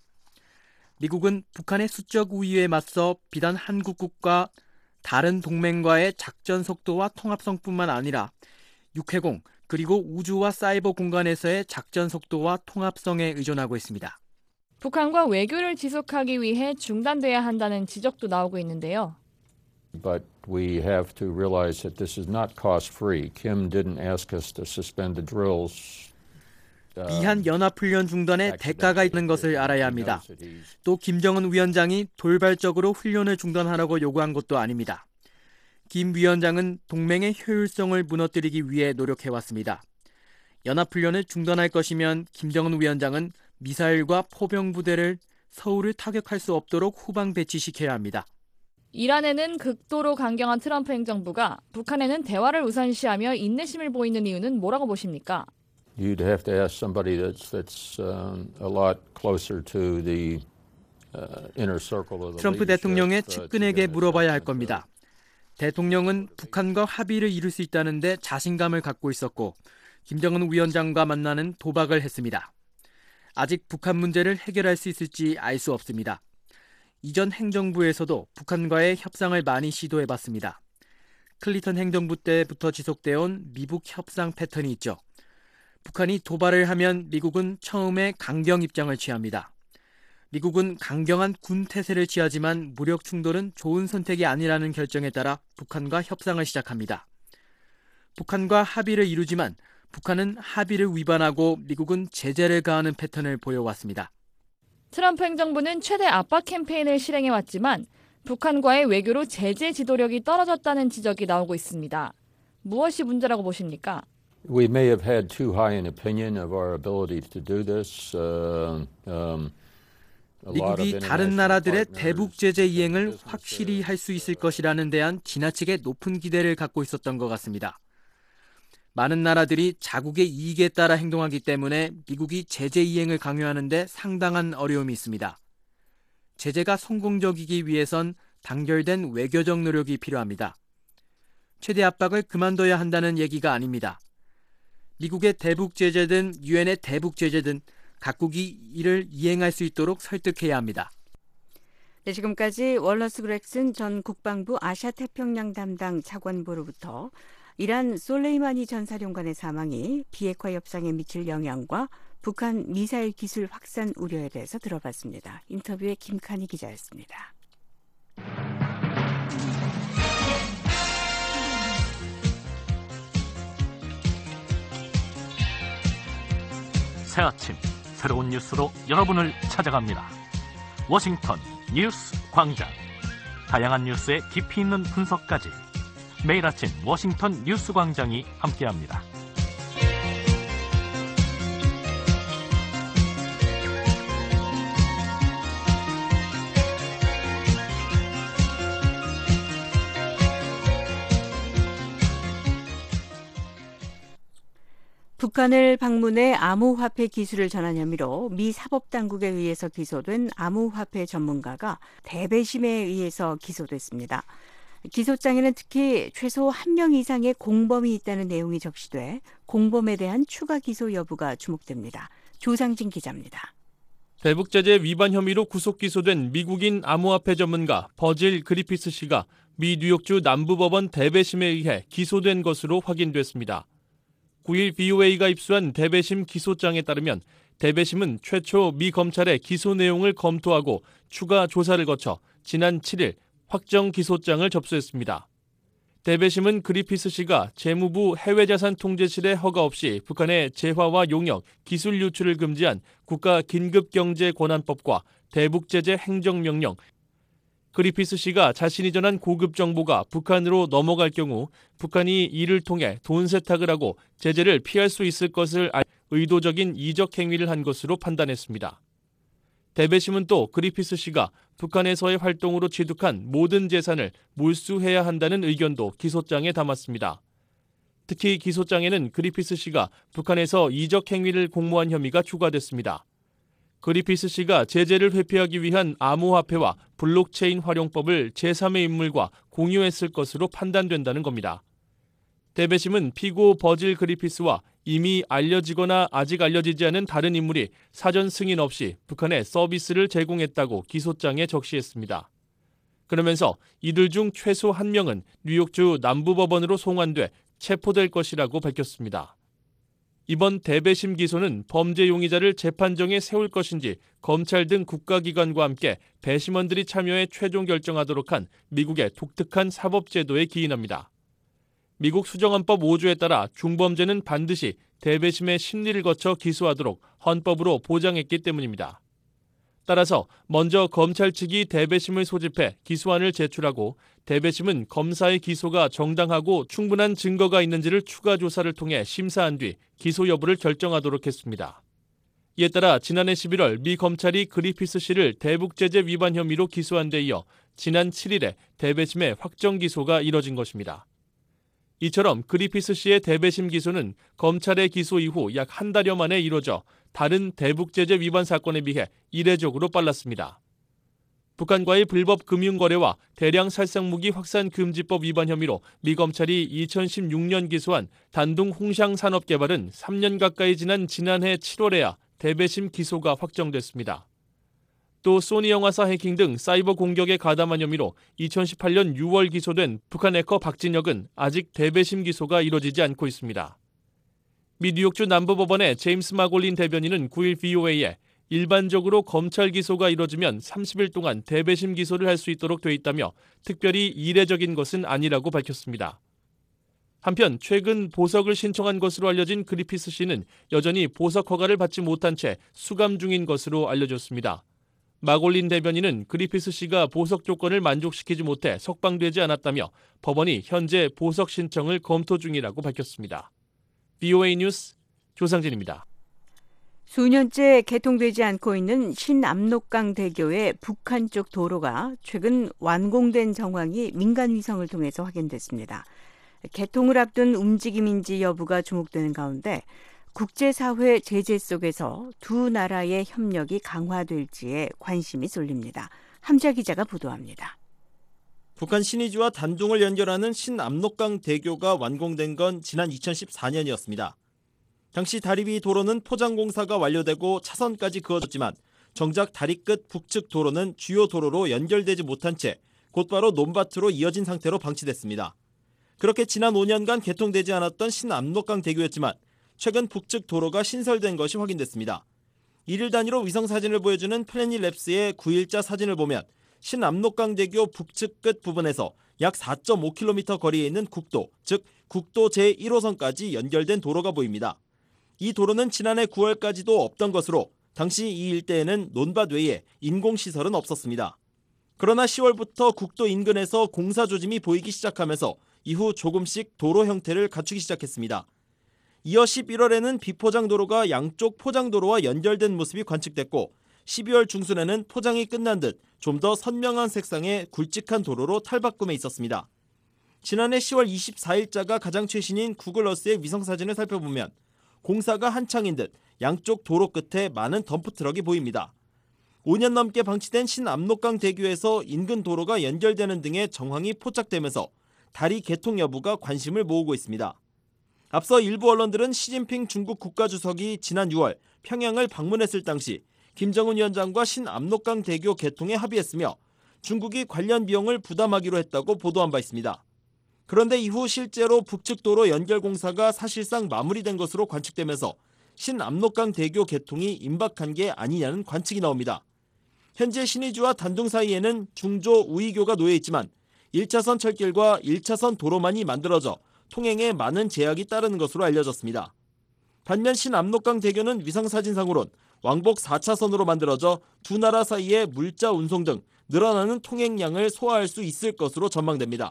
미국은 북한의 수적 우위에 맞서 비단 한국군과 다른 동맹과의 작전 속도와 통합성뿐만 아니라 육해공 그리고 우주와 사이버 공간에서의 작전 속도와 통합성에 의존하고 있습니다. 북한과 외교를 지속하기 위해 중단돼야 한다는 지적도 나오고 있는데요. But we have to realize that this is not cost-free. Kim didn't ask us to suspend the drills. 미한 연합훈련 중단에 대가가 있는 것을 알아야 합니다. 또 김정은 위원장이 돌발적으로 훈련을 중단하라고 요구한 것도 아닙니다. 김 위원장은 동맹의 효율성을 무너뜨리기 위해 노력해왔습니다. 연합훈련을 중단할 것이면 김정은 위원장은 미사일과 포병 부대를 서울을 타격할 수 없도록 후방 배치시켜야 합니다. 이란에는 극도로 강경한 트럼프 행정부가 북한에는 대화를 우선시하며 인내심을 보이는 이유는 뭐라고 보십니까? You'd have to ask somebody that's a lot closer to the inner circle of the 트럼프 대통령의 측근에게 물어봐야 할 겁니다. 대통령은 북한과 합의를 이룰 수 있다는데 자신감을 갖고 있었고 김정은 위원장과 만나는 도박을 했습니다. 아직 북한 문제를 해결할 수 있을지 알 수 없습니다. 이전 행정부에서도 북한과의 협상을 많이 시도해봤습니다. 클린턴 행정부 때부터 지속되어 온 미북 협상 패턴이 있죠. 북한이 도발을 하면 미국은 처음에 강경 입장을 취합니다. 미국은 강경한 군 태세를 취하지만 무력 충돌은 좋은 선택이 아니라는 결정에 따라 북한과 협상을 시작합니다. 북한과 합의를 이루지만 북한은 합의를 위반하고 미국은 제재를 가하는 패턴을 보여왔습니다. 트럼프 행정부는 최대 압박 캠페인을 실행해왔지만 북한과의 외교로 제재 지도력이 떨어졌다는 지적이 나오고 있습니다. 무엇이 문제라고 보십니까? We may have had too high an opinion of our ability to do this. 미국이 다른 나라들의 대북 제재 이행을 확실히 할 수 있을 것이라는 대한 지나치게 높은 기대를 갖고 있었던 것 같습니다. 많은 나라들이 자국의 이익에 따라 행동하기 때문에 미국이 제재 이행을 강요하는 데 상당한 어려움이 있습니다. 제재가 성공적이기 위해선 단결된 외교적 노력이 필요합니다. 최대 압박을 그만둬야 한다는 얘기가 아닙니다. 미국의 대북 제재든 유엔의 대북 제재든 각국이 이를 이행할 수 있도록 설득해야 합니다. 네, 지금까지 월러스 그렉슨 전 국방부 아시아태평양 담당 차관보로부터 이란 솔레이마니 전 사령관의 사망이 비핵화 협상에 미칠 영향과 북한 미사일 기술 확산 우려에 대해서 들어봤습니다. 인터뷰의 김칸희 기자였습니다. 새 아침 새로운 뉴스로 여러분을 찾아갑니다. 워싱턴 뉴스 광장. 다양한 뉴스의 깊이 있는 분석까지 매일 아침 워싱턴 뉴스 광장이 함께합니다. 북한을 방문해 암호화폐 기술을 전한 혐의로 미 사법당국에 의해서 기소된 암호화폐 전문가가 대배심에 의해서 기소됐습니다. 기소장에는 특히 최소 1명 이상의 공범이 있다는 내용이 적시돼 공범에 대한 추가 기소 여부가 주목됩니다. 조상진 기자입니다. 대북제재 위반 혐의로 구속 기소된 미국인 암호화폐 전문가 버질 그리피스 씨가 미 뉴욕주 남부법원 대배심에 의해 기소된 것으로 확인됐습니다. 9일 VOA가 입수한 대배심 기소장에 따르면 대배심은 최초 미 검찰의 기소 내용을 검토하고 추가 조사를 거쳐 지난 7일 확정 기소장을 접수했습니다. 대배심은 그리피스 씨가 재무부 해외자산통제실의 허가 없이 북한의 재화와 용역, 기술 유출을 금지한 국가긴급경제권한법과 대북제재 행정명령, 그리피스 씨가 자신이 전한 고급 정보가 북한으로 넘어갈 경우 북한이 이를 통해 돈 세탁을 하고 제재를 피할 수 있을 것을 의도적인 이적 행위를 한 것으로 판단했습니다. 대배심은 또 그리피스 씨가 북한에서의 활동으로 취득한 모든 재산을 몰수해야 한다는 의견도 기소장에 담았습니다. 특히 기소장에는 그리피스 씨가 북한에서 이적 행위를 공모한 혐의가 추가됐습니다. 그리피스 씨가 제재를 회피하기 위한 암호화폐와 블록체인 활용법을 제3의 인물과 공유했을 것으로 판단된다는 겁니다. 대배심은 피고 버질 그리피스와 이미 알려지거나 아직 알려지지 않은 다른 인물이 사전 승인 없이 북한에 서비스를 제공했다고 기소장에 적시했습니다. 그러면서 이들 중 최소 1명은 뉴욕주 남부법원으로 송환돼 체포될 것이라고 밝혔습니다. 이번 대배심 기소는 범죄 용의자를 재판정에 세울 것인지 검찰 등 국가기관과 함께 배심원들이 참여해 최종 결정하도록 한 미국의 독특한 사법제도에 기인합니다. 미국 수정헌법 5조에 따라 중범죄는 반드시 대배심의 심리를 거쳐 기소하도록 헌법으로 보장했기 때문입니다. 따라서 먼저 검찰 측이 대배심을 소집해 기소안을 제출하고 대배심은 검사의 기소가 정당하고 충분한 증거가 있는지를 추가 조사를 통해 심사한 뒤 기소 여부를 결정하도록 했습니다. 이에 따라 지난해 11월 미 검찰이 그리피스 씨를 대북제재 위반 혐의로 기소한 데 이어 지난 7일에 대배심의 확정 기소가 이뤄진 것입니다. 이처럼 그리피스 씨의 대배심 기소는 검찰의 기소 이후 약 한 달여 만에 이뤄져 다른 대북제재 위반 사건에 비해 이례적으로 빨랐습니다. 북한과의 불법 금융거래와 대량 살상무기 확산금지법 위반 혐의로 미 검찰이 2016년 기소한 단둥 홍샹 산업개발은 3년 가까이 지난 지난해 7월에야 대배심 기소가 확정됐습니다. 또 소니 영화사 해킹 등 사이버 공격에 가담한 혐의로 2018년 6월 기소된 북한 해커 박진혁은 아직 대배심 기소가 이뤄지지 않고 있습니다. 미 뉴욕주 남부법원의 제임스 마골린 대변인은 9일 VOA에 일반적으로 검찰 기소가 이뤄지면 30일 동안 대배심 기소를 할 수 있도록 돼 있다며 특별히 이례적인 것은 아니라고 밝혔습니다. 한편 최근 보석을 신청한 것으로 알려진 그리피스 씨는 여전히 보석 허가를 받지 못한 채 수감 중인 것으로 알려졌습니다. 마골린 대변인은 그리피스 씨가 보석 조건을 만족시키지 못해 석방되지 않았다며 법원이 현재 보석 신청을 검토 중이라고 밝혔습니다. VOA 뉴스 조상진입니다. 수년째 개통되지 않고 있는 신압록강 대교의 북한 쪽 도로가 최근 완공된 정황이 민간 위성을 통해서 확인됐습니다. 개통을 앞둔 움직임인지 여부가 주목되는 가운데 국제사회 제재 속에서 두 나라의 협력이 강화될지에 관심이 쏠립니다. 함자 기자가 보도합니다. 북한 신의주와 단둥을 연결하는 신압록강 대교가 완공된 건 지난 2014년이었습니다. 당시 다리 위 도로는 포장공사가 완료되고 차선까지 그어졌지만 정작 다리 끝 북측 도로는 주요 도로로 연결되지 못한 채 곧바로 논밭으로 이어진 상태로 방치됐습니다. 그렇게 지난 5년간 개통되지 않았던 신압록강 대교였지만 최근 북측 도로가 신설된 것이 확인됐습니다. 일일 단위로 위성사진을 보여주는 플래닛랩스의 9일자 사진을 보면 신압록강 대교 북측 끝 부분에서 약 4.5km 거리에 있는 국도, 즉 국도 제1호선까지 연결된 도로가 보입니다. 이 도로는 지난해 9월까지도 없던 것으로 당시 이 일대에는 논밭 외에 인공시설은 없었습니다. 그러나 10월부터 국도 인근에서 공사 조짐이 보이기 시작하면서 이후 조금씩 도로 형태를 갖추기 시작했습니다. 이어 11월에는 비포장 도로가 양쪽 포장 도로와 연결된 모습이 관측됐고 12월 중순에는 포장이 끝난 듯 좀 더 선명한 색상의 굵직한 도로로 탈바꿈해 있었습니다. 지난해 10월 24일자가 가장 최신인 구글어스의 위성사진을 살펴보면 공사가 한창인 듯 양쪽 도로 끝에 많은 덤프트럭이 보입니다. 5년 넘게 방치된 신압록강 대교에서 인근 도로가 연결되는 등의 정황이 포착되면서 다리 개통 여부가 관심을 모으고 있습니다. 앞서 일부 언론들은 시진핑 중국 국가주석이 지난 6월 평양을 방문했을 당시 김정은 위원장과 신압록강 대교 개통에 합의했으며 중국이 관련 비용을 부담하기로 했다고 보도한 바 있습니다. 그런데 이후 실제로 북측 도로 연결 공사가 사실상 마무리된 것으로 관측되면서 신압록강 대교 개통이 임박한 게 아니냐는 관측이 나옵니다. 현재 신의주와 단둥 사이에는 중조 우이교가 놓여 있지만 1차선 철길과 1차선 도로만이 만들어져 통행에 많은 제약이 따르는 것으로 알려졌습니다. 반면 신압록강 대교는 위성사진상으론 왕복 4차선으로 만들어져 두 나라 사이의 물자 운송 등 늘어나는 통행량을 소화할 수 있을 것으로 전망됩니다.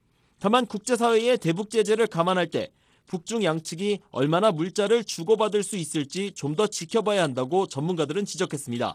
다만 국제사회의 대북 제재를 감안할 때 북중 양측이 얼마나 물자를 주고받을 수 있을지 좀 더 지켜봐야 한다고 전문가들은 지적했습니다.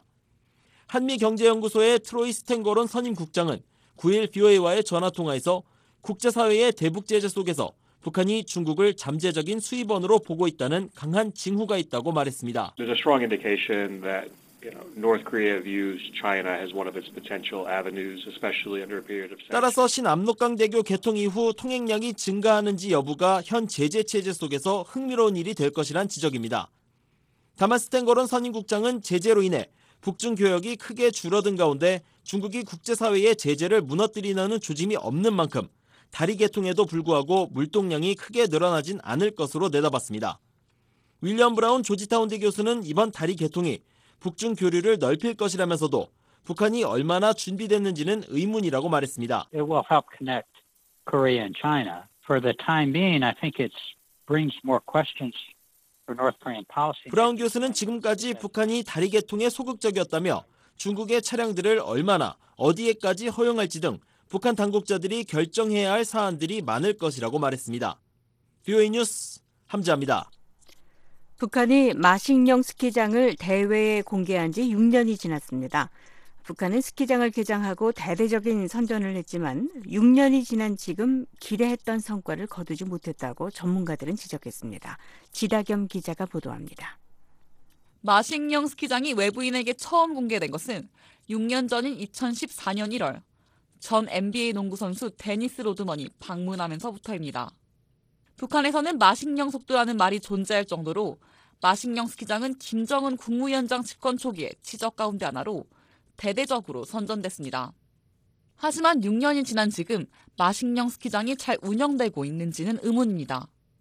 한미경제연구소의 트로이 스텐거론 선임국장은 9일 BOA와의 전화통화에서 국제사회의 대북 제재 속에서 북한이 중국을 잠재적인 수입원으로 보고 있다는 강한 징후가 있다고 말했습니다. There's a strong indication that North Korea views China as one of its potential avenues, especially under a period of sanctions. 따라서 신압록강 대교 개통 이후 통행량이 증가하는지 여부가 현 제재 체제 속에서 흥미로운 일이 될 것이란 지적입니다. 다만 스텐거론 선임국장은 제재로 인해 북중 교역이 크게 줄어든 가운데 중국이 국제사회의 제재를 무너뜨리려는 조짐이 없는 만큼 다리 개통에도 불구하고 물동량이 크게 늘어나진 않을 것으로 내다봤습니다. 윌리엄 브라운 조지타운대 교수는 이번 다리 개통이 북중 교류를 넓힐 것이라면서도 북한이 얼마나 준비됐는지는 의문이라고 말했습니다. It will help connect Korea and China. For the time being, I think it brings more questions for North Korean policy. 브라운 교수는 지금까지 북한이 다리 개통에 소극적이었다며 중국의 차량들을 얼마나 어디에까지 허용할지 등 북한 당국자들이 결정해야 할 사안들이 많을 것이라고 말했습니다. VOA 뉴스 함지아입니다. 북한이 마식령 스키장을 대외에 공개한 지 6년이 지났습니다. 북한은 스키장을 개장하고 대대적인 선전을 했지만 6년이 지난 지금 기대했던 성과를 거두지 못했다고 전문가들은 지적했습니다. 지다겸 기자가 보도합니다. 마식령 스키장이 외부인에게 처음 공개된 것은 6년 전인 2014년 1월 전 NBA 농구 선수 데니스 로드먼이 방문하면서부터입니다. 북한에서는 마식령 속도라는 말이 존재할 정도로 마식령 스키장은 김정은 국무위원장 집권 초기에 지적 가운데 하나로 대대적으로 선전됐습니다. 하지만 6년이 지난 지금 마식령 스키장이 잘 운영되고 있는지는 의문입니다.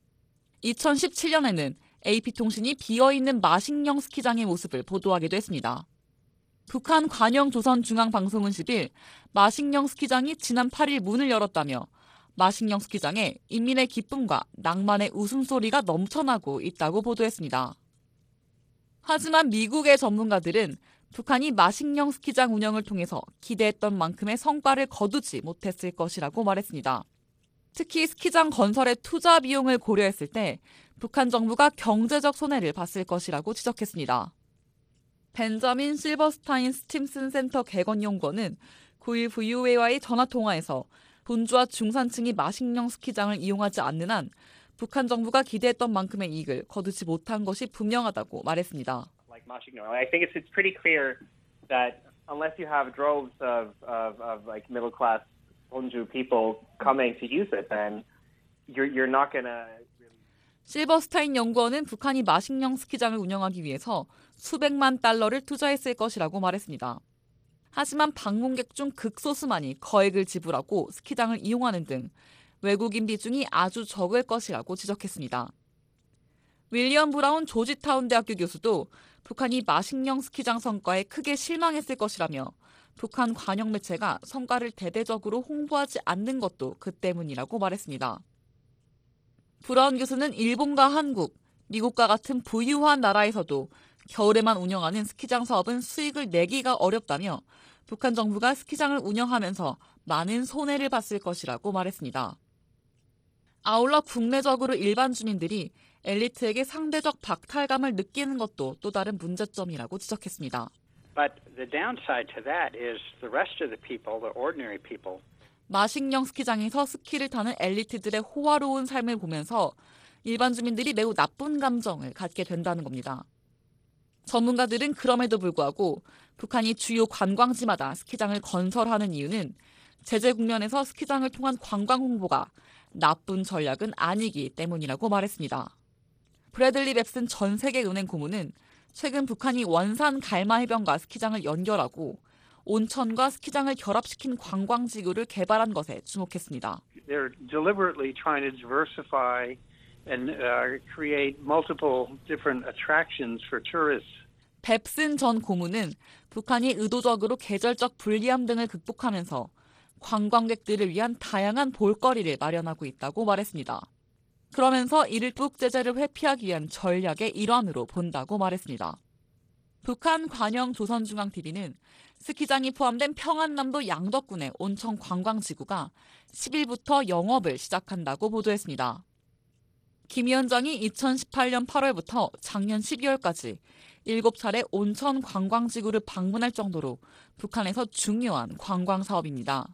2017년에는 AP통신이 비어있는 마식령 스키장의 모습을 보도하기도 했습니다. 북한 관영조선중앙방송은 10일 마식령 스키장이 지난 8일 문을 열었다며 마식령 스키장에 인민의 기쁨과 낭만의 웃음소리가 넘쳐나고 있다고 보도했습니다. 하지만 미국의 전문가들은 북한이 마식령 스키장 운영을 통해서 기대했던 만큼의 성과를 거두지 못했을 것이라고 말했습니다. 특히 스키장 건설의 투자 비용을 고려했을 때 북한 정부가 경제적 손해를 봤을 것이라고 지적했습니다. 벤자민 실버스타인 스팀슨 센터 개건연구원은 9일 VOA와의 전화통화에서 본주와 중산층이 마식령 스키장을 이용하지 않는 한 북한 정부가 기대했던 만큼의 이익을 거두지 못한 것이 분명하다고 말했습니다. I think it's pretty clear that unless you have droves of like middle class Honju people coming to use it, then you're not gonna. 실버스타인 연구원은 북한이 마식령 스키장을 운영하기 위해서 수백만 달러를 투자했을 것이라고 말했습니다. 하지만 방문객 중 극소수만이 거액을 지불하고 스키장을 이용하는 등 외국인 비중이 아주 적을 것이라고 지적했습니다. 윌리엄 브라운 조지타운 대학교 교수도 북한이 마식령 스키장 성과에 크게 실망했을 것이라며 북한 관영 매체가 성과를 대대적으로 홍보하지 않는 것도 그 때문이라고 말했습니다. 브라운 교수는 일본과 한국, 미국과 같은 부유한 나라에서도 겨울에만 운영하는 스키장 사업은 수익을 내기가 어렵다며 북한 정부가 스키장을 운영하면서 많은 손해를 봤을 것이라고 말했습니다. 아울러 국내적으로 일반 주민들이 엘리트에게 상대적 박탈감을 느끼는 것도 또 다른 문제점이라고 지적했습니다. But the downside to that is the rest of the people, the ordinary people. 마식령 스키장에서 스키를 타는 엘리트들의 호화로운 삶을 보면서 일반 주민들이 매우 나쁜 감정을 갖게 된다는 겁니다. 전문가들은 그럼에도 불구하고 북한이 주요 관광지마다 스키장을 건설하는 이유는 제재 국면에서 스키장을 통한 관광 홍보가 나쁜 전략은 아니기 때문이라고 말했습니다. 브래들리 뱁슨 전 세계은행 고문은 최근 북한이 원산 갈마 해변과 스키장을 연결하고 온천과 스키장을 결합시킨 관광지구를 개발한 것에 주목했습니다. They're deliberately trying to diversify and create multiple different attractions for tourists. 뱁슨 전 고문은 북한이 의도적으로 계절적 불리함 등을 극복하면서 관광객들을 위한 다양한 볼거리를 마련하고 있다고 말했습니다. 그러면서 이를 북 제재를 회피하기 위한 전략의 일환으로 본다고 말했습니다. 북한 관영 조선중앙TV는 스키장이 포함된 평안남도 양덕군의 온천 관광지구가 10일부터 영업을 시작한다고 보도했습니다. 김 위원장이 2018년 8월부터 작년 12월까지 7차례 온천 관광지구를 방문할 정도로 북한에서 중요한 관광 사업입니다.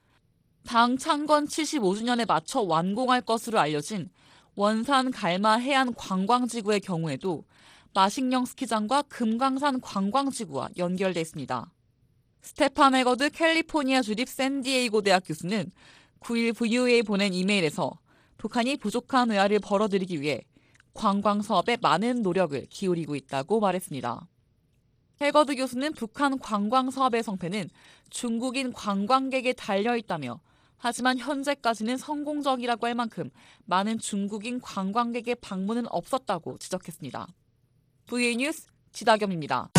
당 창건 75주년에 맞춰 완공할 것으로 알려진 원산 갈마 해안 관광지구의 경우에도 마식령 스키장과 금강산 관광지구와 연결돼 있습니다. 스테판 해거드 캘리포니아 주립 샌디에이고 대학 교수는 9일 VOA에 보낸 이메일에서 북한이 부족한 외화를 벌어들이기 위해 관광 사업에 많은 노력을 기울이고 있다고 말했습니다. 해거드 교수는 북한 관광 사업의 성패는 중국인 관광객에 달려 있다며 하지만 현재까지는 성공적이라고 할 만큼 많은 중국인 관광객의 방문은 없었다고 지적했습니다. VA 뉴스 지다겸입니다.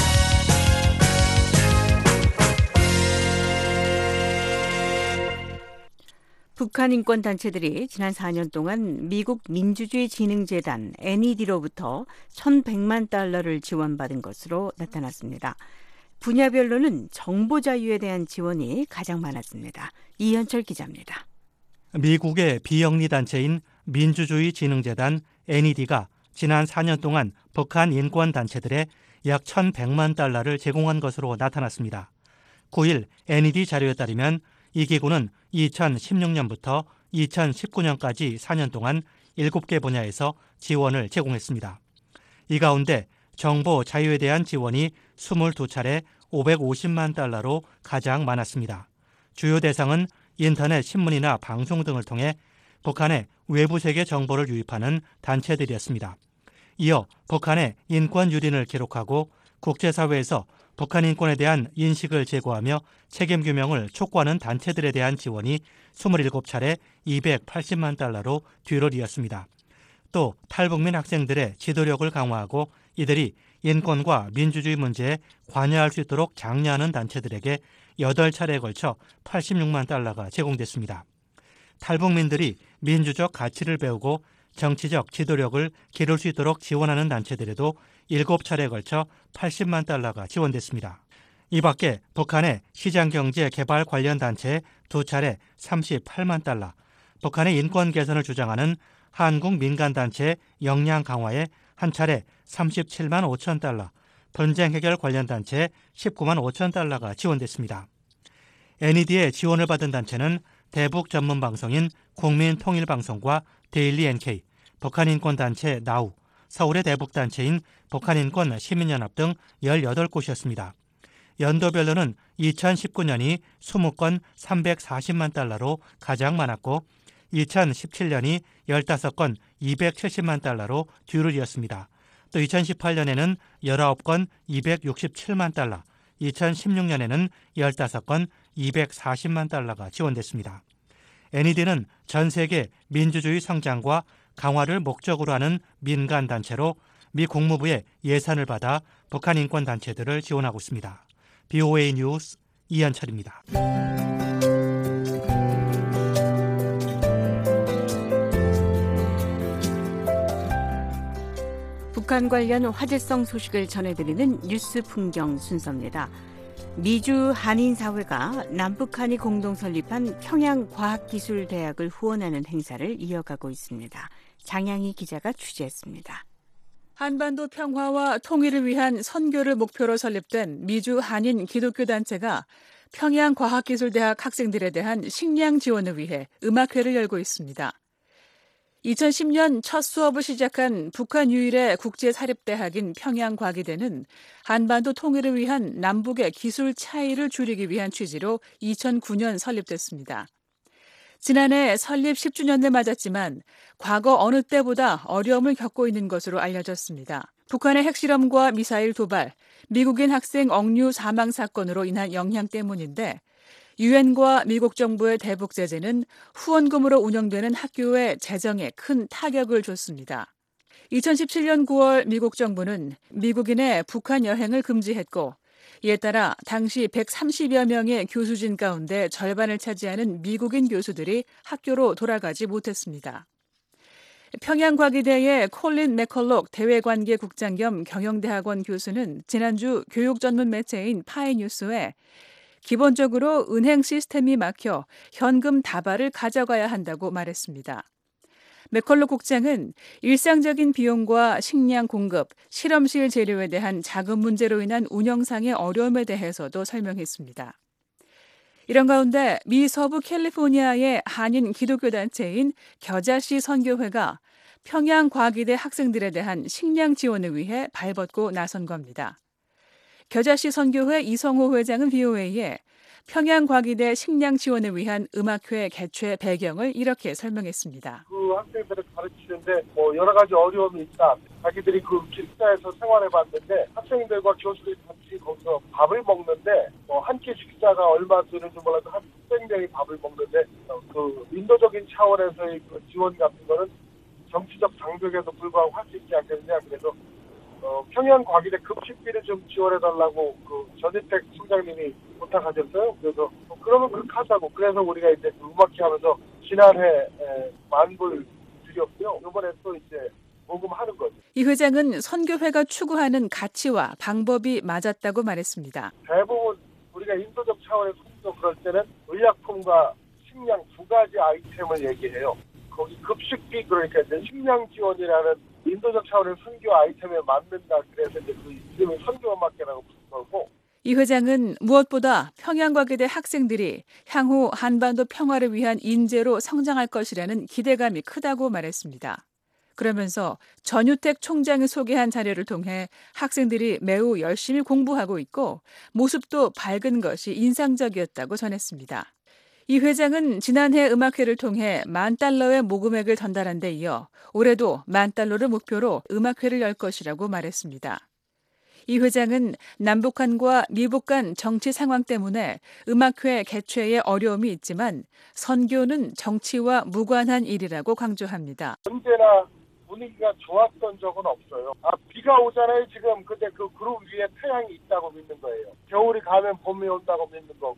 북한 인권단체들이 지난 4년 동안 미국 민주주의진흥재단 NED로부터 1,100만 달러를 지원받은 것으로 나타났습니다. 분야별로는 정보 자유에 대한 지원이 가장 많았습니다. 이현철 기자입니다. 미국의 비영리 단체인 민주주의진흥재단 NED가 지난 4년 동안 북한 인권단체들에 약 1,100만 달러를 제공한 것으로 나타났습니다. 9일 NED 자료에 따르면 이 기구는 2016년부터 2019년까지 4년 동안 7개 분야에서 지원을 제공했습니다. 이 가운데 정보 자유에 대한 지원이 22차례 550만 달러로 가장 많았습니다. 주요 대상은 인터넷 신문이나 방송 등을 통해 북한의 외부 세계 정보를 유입하는 단체들이었습니다. 이어 북한의 인권 유린을 기록하고 국제사회에서 북한 인권에 대한 인식을 제고하며 책임 규명을 촉구하는 단체들에 대한 지원이 27차례 280만 달러로 뒤를 이었습니다. 또 탈북민 학생들의 지도력을 강화하고 이들이 인권과 민주주의 문제에 관여할 수 있도록 장려하는 단체들에게 8차례에 걸쳐 86만 달러가 제공됐습니다. 탈북민들이 민주적 가치를 배우고 정치적 지도력을 기를 수 있도록 지원하는 단체들에도 7차례에 걸쳐 80만 달러가 지원됐습니다. 이 밖에 북한의 시장경제 개발 관련 단체에 2차례 38만 달러, 북한의 인권 개선을 주장하는 한국 민간단체 역량 강화에 한 차례 37만 5천 달러, 분쟁 해결 관련 단체에 19만 5천 달러가 지원됐습니다. NED의 지원을 받은 단체는 대북 전문 방송인 국민통일방송과 데일리 NK, 북한인권단체 나우, 서울의 대북단체인 북한인권 시민연합 등 18곳이었습니다. 연도별로는 2019년이 20건 340만 달러로 가장 많았고 2017년이 15건 270만 달러로 뒤를 이었습니다. 또 2018년에는 19건 267만 달러, 2016년에는 15건 240만 달러가 지원됐습니다. NED는 전 세계 민주주의 성장과 강화를 목적으로 하는 민간단체로 미 국무부의 예산을 받아 북한 인권단체들을 지원하고 있습니다. BOA 뉴스 이한철입니다. 북한 관련 화제성 소식을 전해드리는 뉴스 풍경 순서입니다. 미주 한인사회가 남북한이 공동 설립한 평양과학기술대학을 후원하는 행사를 이어가고 있습니다. 장양희 기자가 취재했습니다. 한반도 평화와 통일을 위한 선교를 목표로 설립된 미주 한인 기독교 단체가 평양과학기술대학 학생들에 대한 식량 지원을 위해 음악회를 열고 있습니다. 2010년 첫 수업을 시작한 북한 유일의 국제사립대학인 평양과기대는 한반도 통일을 위한 남북의 기술 차이를 줄이기 위한 취지로 2009년 설립됐습니다. 지난해 설립 10주년을 맞았지만 과거 어느 때보다 어려움을 겪고 있는 것으로 알려졌습니다. 북한의 핵실험과 미사일 도발, 미국인 학생 억류 사망 사건으로 인한 영향 때문인데 유엔과 미국 정부의 대북 제재는 후원금으로 운영되는 학교의 재정에 큰 타격을 줬습니다. 2017년 9월 미국 정부는 미국인의 북한 여행을 금지했고 이에 따라 당시 130여 명의 교수진 가운데 절반을 차지하는 미국인 교수들이 학교로 돌아가지 못했습니다. 평양과기대의 콜린 맥컬록 대외관계국장 겸 경영대학원 교수는 지난주 교육 전문 매체인 파이뉴스에 기본적으로 은행 시스템이 막혀 현금 다발을 가져가야 한다고 말했습니다. 맥컬록 국장은 일상적인 비용과 식량 공급, 실험실 재료에 대한 자금 문제로 인한 운영상의 어려움에 대해서도 설명했습니다. 이런 가운데 미 서부 캘리포니아의 한인 기독교 단체인 겨자씨 선교회가 평양과기대 학생들에 대한 식량 지원을 위해 발벗고 나선 겁니다. 겨자씨 선교회 이성호 회장은 BOA에 평양과기대 식량 지원을 위한 음악회 개최 배경을 이렇게 설명했습니다. 그 학생들을 가르치는데 여러 가지 어려움이 있다. 자기들이 그 기숙사에서 생활해봤는데 학생들과 교수들이 같이 거기서 밥을 먹는데 한 끼 식사가 얼마 드는지 몰라도 한 600명이 밥을 먹는데 그 인도적인 차원에서의 그 지원 같은 거는 정치적 장벽에도 불구하고 할 수 있지 않겠느냐. 그래서 평양과기대 급식비를 좀 지원해달라고 그 전희택 총장님이 부탁하셨어요. 그래서 그러면 그렇게 하자고. 그래서 우리가 이제 음악회 하면서 지난해 10,000불 드렸고요. 이번에 또 이제 모금하는 거죠. 이 회장은 선교회가 추구하는 가치와 방법이 맞았다고 말했습니다. 대부분 우리가 인도적 차원에서 선교 그럴 때는 의약품과 식량 두 가지 아이템을 얘기해요. 거기 급식비 그러니까 이제 식량 지원이라는 인도적 차원의 선교 아이템에 맞는다. 그래서 이제 그 이름이 선교음악회라고 부른 거고. 이 회장은 무엇보다 평양과기대 학생들이 향후 한반도 평화를 위한 인재로 성장할 것이라는 기대감이 크다고 말했습니다. 그러면서 전유택 총장이 소개한 자료를 통해 학생들이 매우 열심히 공부하고 있고 모습도 밝은 것이 인상적이었다고 전했습니다. 이 회장은 지난해 음악회를 통해 $10,000의 모금액을 전달한 데 이어 올해도 $10,000를 목표로 음악회를 열 것이라고 말했습니다. 이 회장은 남북한과 미북 간 정치 상황 때문에 음악회 개최에 어려움이 있지만 선교는 정치와 무관한 일이라고 강조합니다. 언제나 분위기가 좋았던 적은 없어요. 비가 오잖아요 지금. 근데 그 구름 위에 태양이 있다고 믿는 거예요. 겨울이 가면 봄이 온다고 믿는 거고.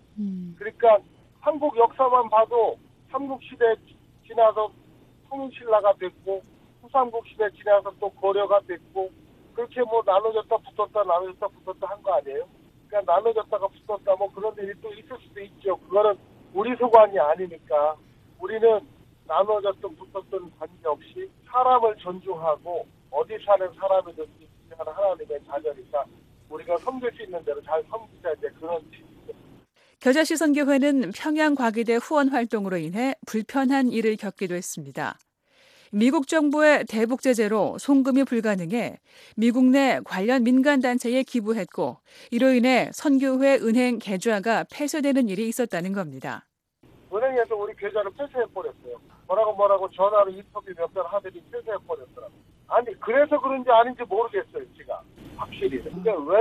그러니까 한국 역사만 봐도 삼국시대 지나서 통일신라가 됐고 후삼국시대 지나서 또 고려가 됐고 그렇게 나눠졌다 붙었다 나눠졌다 붙었다 한 거 아니에요? 그러니까 나눠졌다가 붙었다 뭐 그런 일이 또 있을 수도 있죠. 그거는 우리 소관이 아니니까 우리는 나눠졌든 붙었든 관계없이 사람을 존중하고 어디 사는 사람이든지 하나님의 자녀니까 우리가 섬길 수 있는 대로 잘 섬기자 이제 그런 뜻입니다. 겨자씨 선교회는 평양과기대 후원 활동으로 인해 불편한 일을 겪기도 했습니다. 미국 정부의 대북 제재로 송금이 불가능해 미국 내 관련 민간단체에 기부했고 이로 인해 선교회 은행 계좌가 폐쇄되는 일이 있었다는 겁니다. 은행에서 우리 계좌를 폐쇄해버렸어요. 뭐라고 전화로 인터뷰 몇 번 하더니 폐쇄해버렸더라고요. 아니 그래서 그런지 아닌지 모르겠어요. 제가 확실히. 근데 왜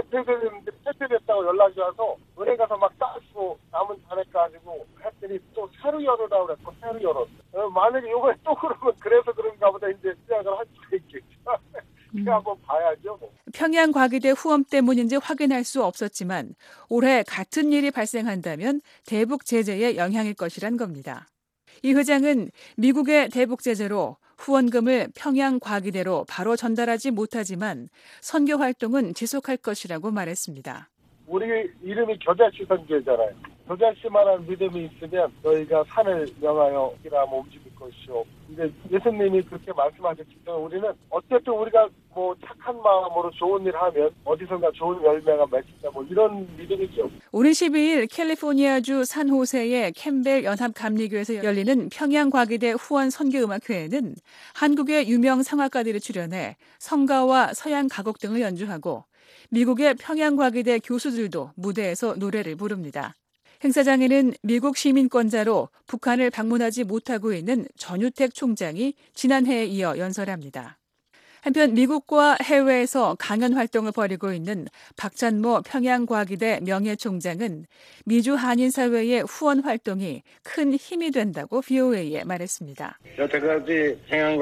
폐쇄됐다고 연락이 와서 은행 가서 막 따지고 남은 잔액 가지고 했더니 또 새로 열으라고 그랬고 새로 열었어요. 만약에 이번에 또 그러면 그래서 그런가 보다 이제 시작을 할 수가 있겠죠. 그냥 한번 봐야죠. 평양과기대 후원 때문인지 확인할 수 없었지만 올해 같은 일이 발생한다면 대북 제재의 영향일 것이란 겁니다. 이 회장은 미국의 대북 제재로 후원금을 평양과기대로 바로 전달하지 못하지만 선교 활동은 지속할 것이라고 말했습니다. 우리 이름이 겨자씨 선교잖아요. 겨자씨만한 믿음이 있으면 너희가 산을 명하여 일하며 움직일 것이요. 근데 예수님이 그렇게 말씀하셨기 때문에 우리는 어쨌든 우리가 뭐 착한 마음으로 좋은 일 하면 어디선가 좋은 열매가 맺힌다 뭐 이런 믿음이죠. 오는 12일 캘리포니아주 산호세의 캠벨 연합감리교에서 열리는 평양과기대 후원 선교음악회에는 한국의 유명 성악가들이 출연해 성가와 서양 가곡 등을 연주하고 미국의 평양과기대 교수들도 무대에서 노래를 부릅니다. 행사장에는 미국 시민권자로 북한을 방문하지 못하고 있는 전유택 총장이 지난해에 이어 연설합니다. 한편 미국과 해외에서 강연 활동을 벌이고 있는 박찬모 평양과기대 명예총장은 미주 한인사회의 후원 활동이 큰 힘이 된다고 VOA에 말했습니다. 여태까지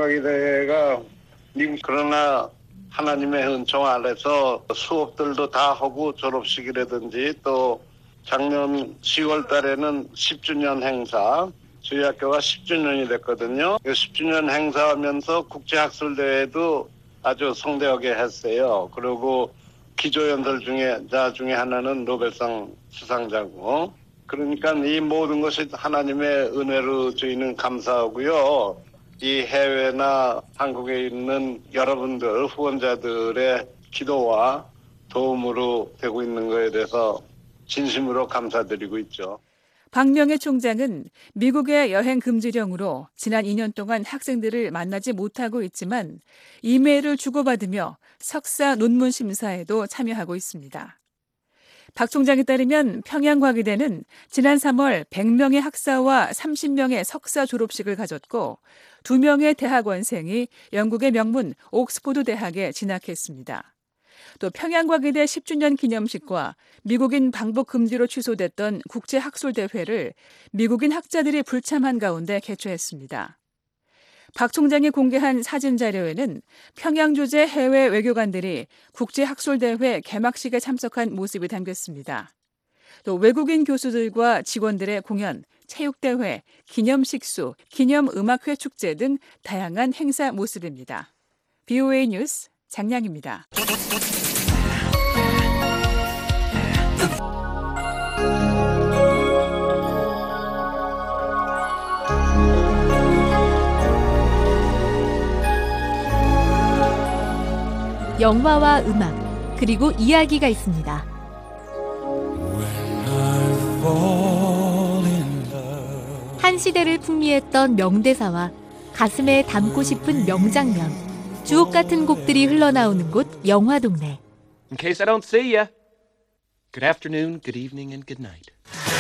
평양과기대가 미국 그러나 하나님의 은총 아래서 수업들도 다 하고 졸업식이라든지 또 작년 10월 달에는 10주년 행사, 저희 학교가 10주년이 됐거든요. 10주년 행사하면서 국제학술대회도 아주 성대하게 했어요. 그리고 기조연설 중에 하나는 노벨상 수상자고. 그러니까 이 모든 것이 하나님의 은혜로 저희는 감사하고요. 이 해외나 한국에 있는 여러분들, 후원자들의 기도와 도움으로 되고 있는 것에 대해서 진심으로 감사드리고 있죠. 박명애 총장은 미국의 여행 금지령으로 지난 2년 동안 학생들을 만나지 못하고 있지만 이메일을 주고받으며 석사 논문 심사에도 참여하고 있습니다. 박 총장에 따르면 평양과기대는 지난 3월 100명의 학사와 30명의 석사 졸업식을 가졌고 2명의 대학원생이 영국의 명문 옥스포드 대학에 진학했습니다. 또 평양과기대 10주년 기념식과 미국인 방북 금지로 취소됐던 국제학술대회를 미국인 학자들이 불참한 가운데 개최했습니다. 박 총장이 공개한 사진 자료에는 평양 주재 해외 외교관들이 국제학술대회 개막식에 참석한 모습이 담겼습니다. 또 외국인 교수들과 직원들의 공연, 체육대회, 기념식수, 기념음악회 축제 등 다양한 행사 모습입니다. VOA 뉴스 장량입니다. 영화와 음악, 그리고 이야기가 있습니다. 한 시대를 풍미했던 명대사와 가슴에 담고 싶은 명장면, 주옥 같은 곡들이 흘러나오는 곳 영화동네. In case I don't see ya. Good afternoon, good evening, and good night.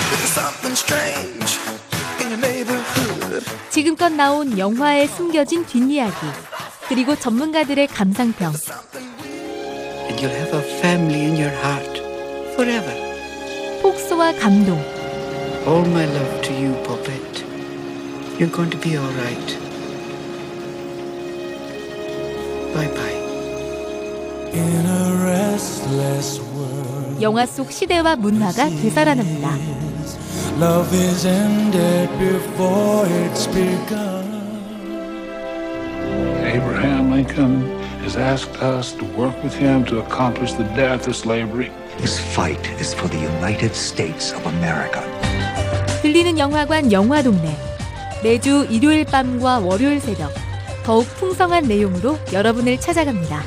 지금껏 나온 영화에 숨겨진 뒷이야기, 그리고 전문가들의 감상평. And you'll have a family in your heart forever. 폭소와 감동. All my love to you, Poppet. You're going to be all right. Bye bye. In a restless world. 영화 속 시대와 문화가 되살아납니다. Love is ended before it's begun. Abraham Lincoln has asked us to work with him to accomplish the death of slavery. This fight is for the United States of America. 들리는 영화관 영화동네. 매주 일요일 밤과 월요일 새벽 더욱 풍성한 내용으로 여러분을 찾아갑니다.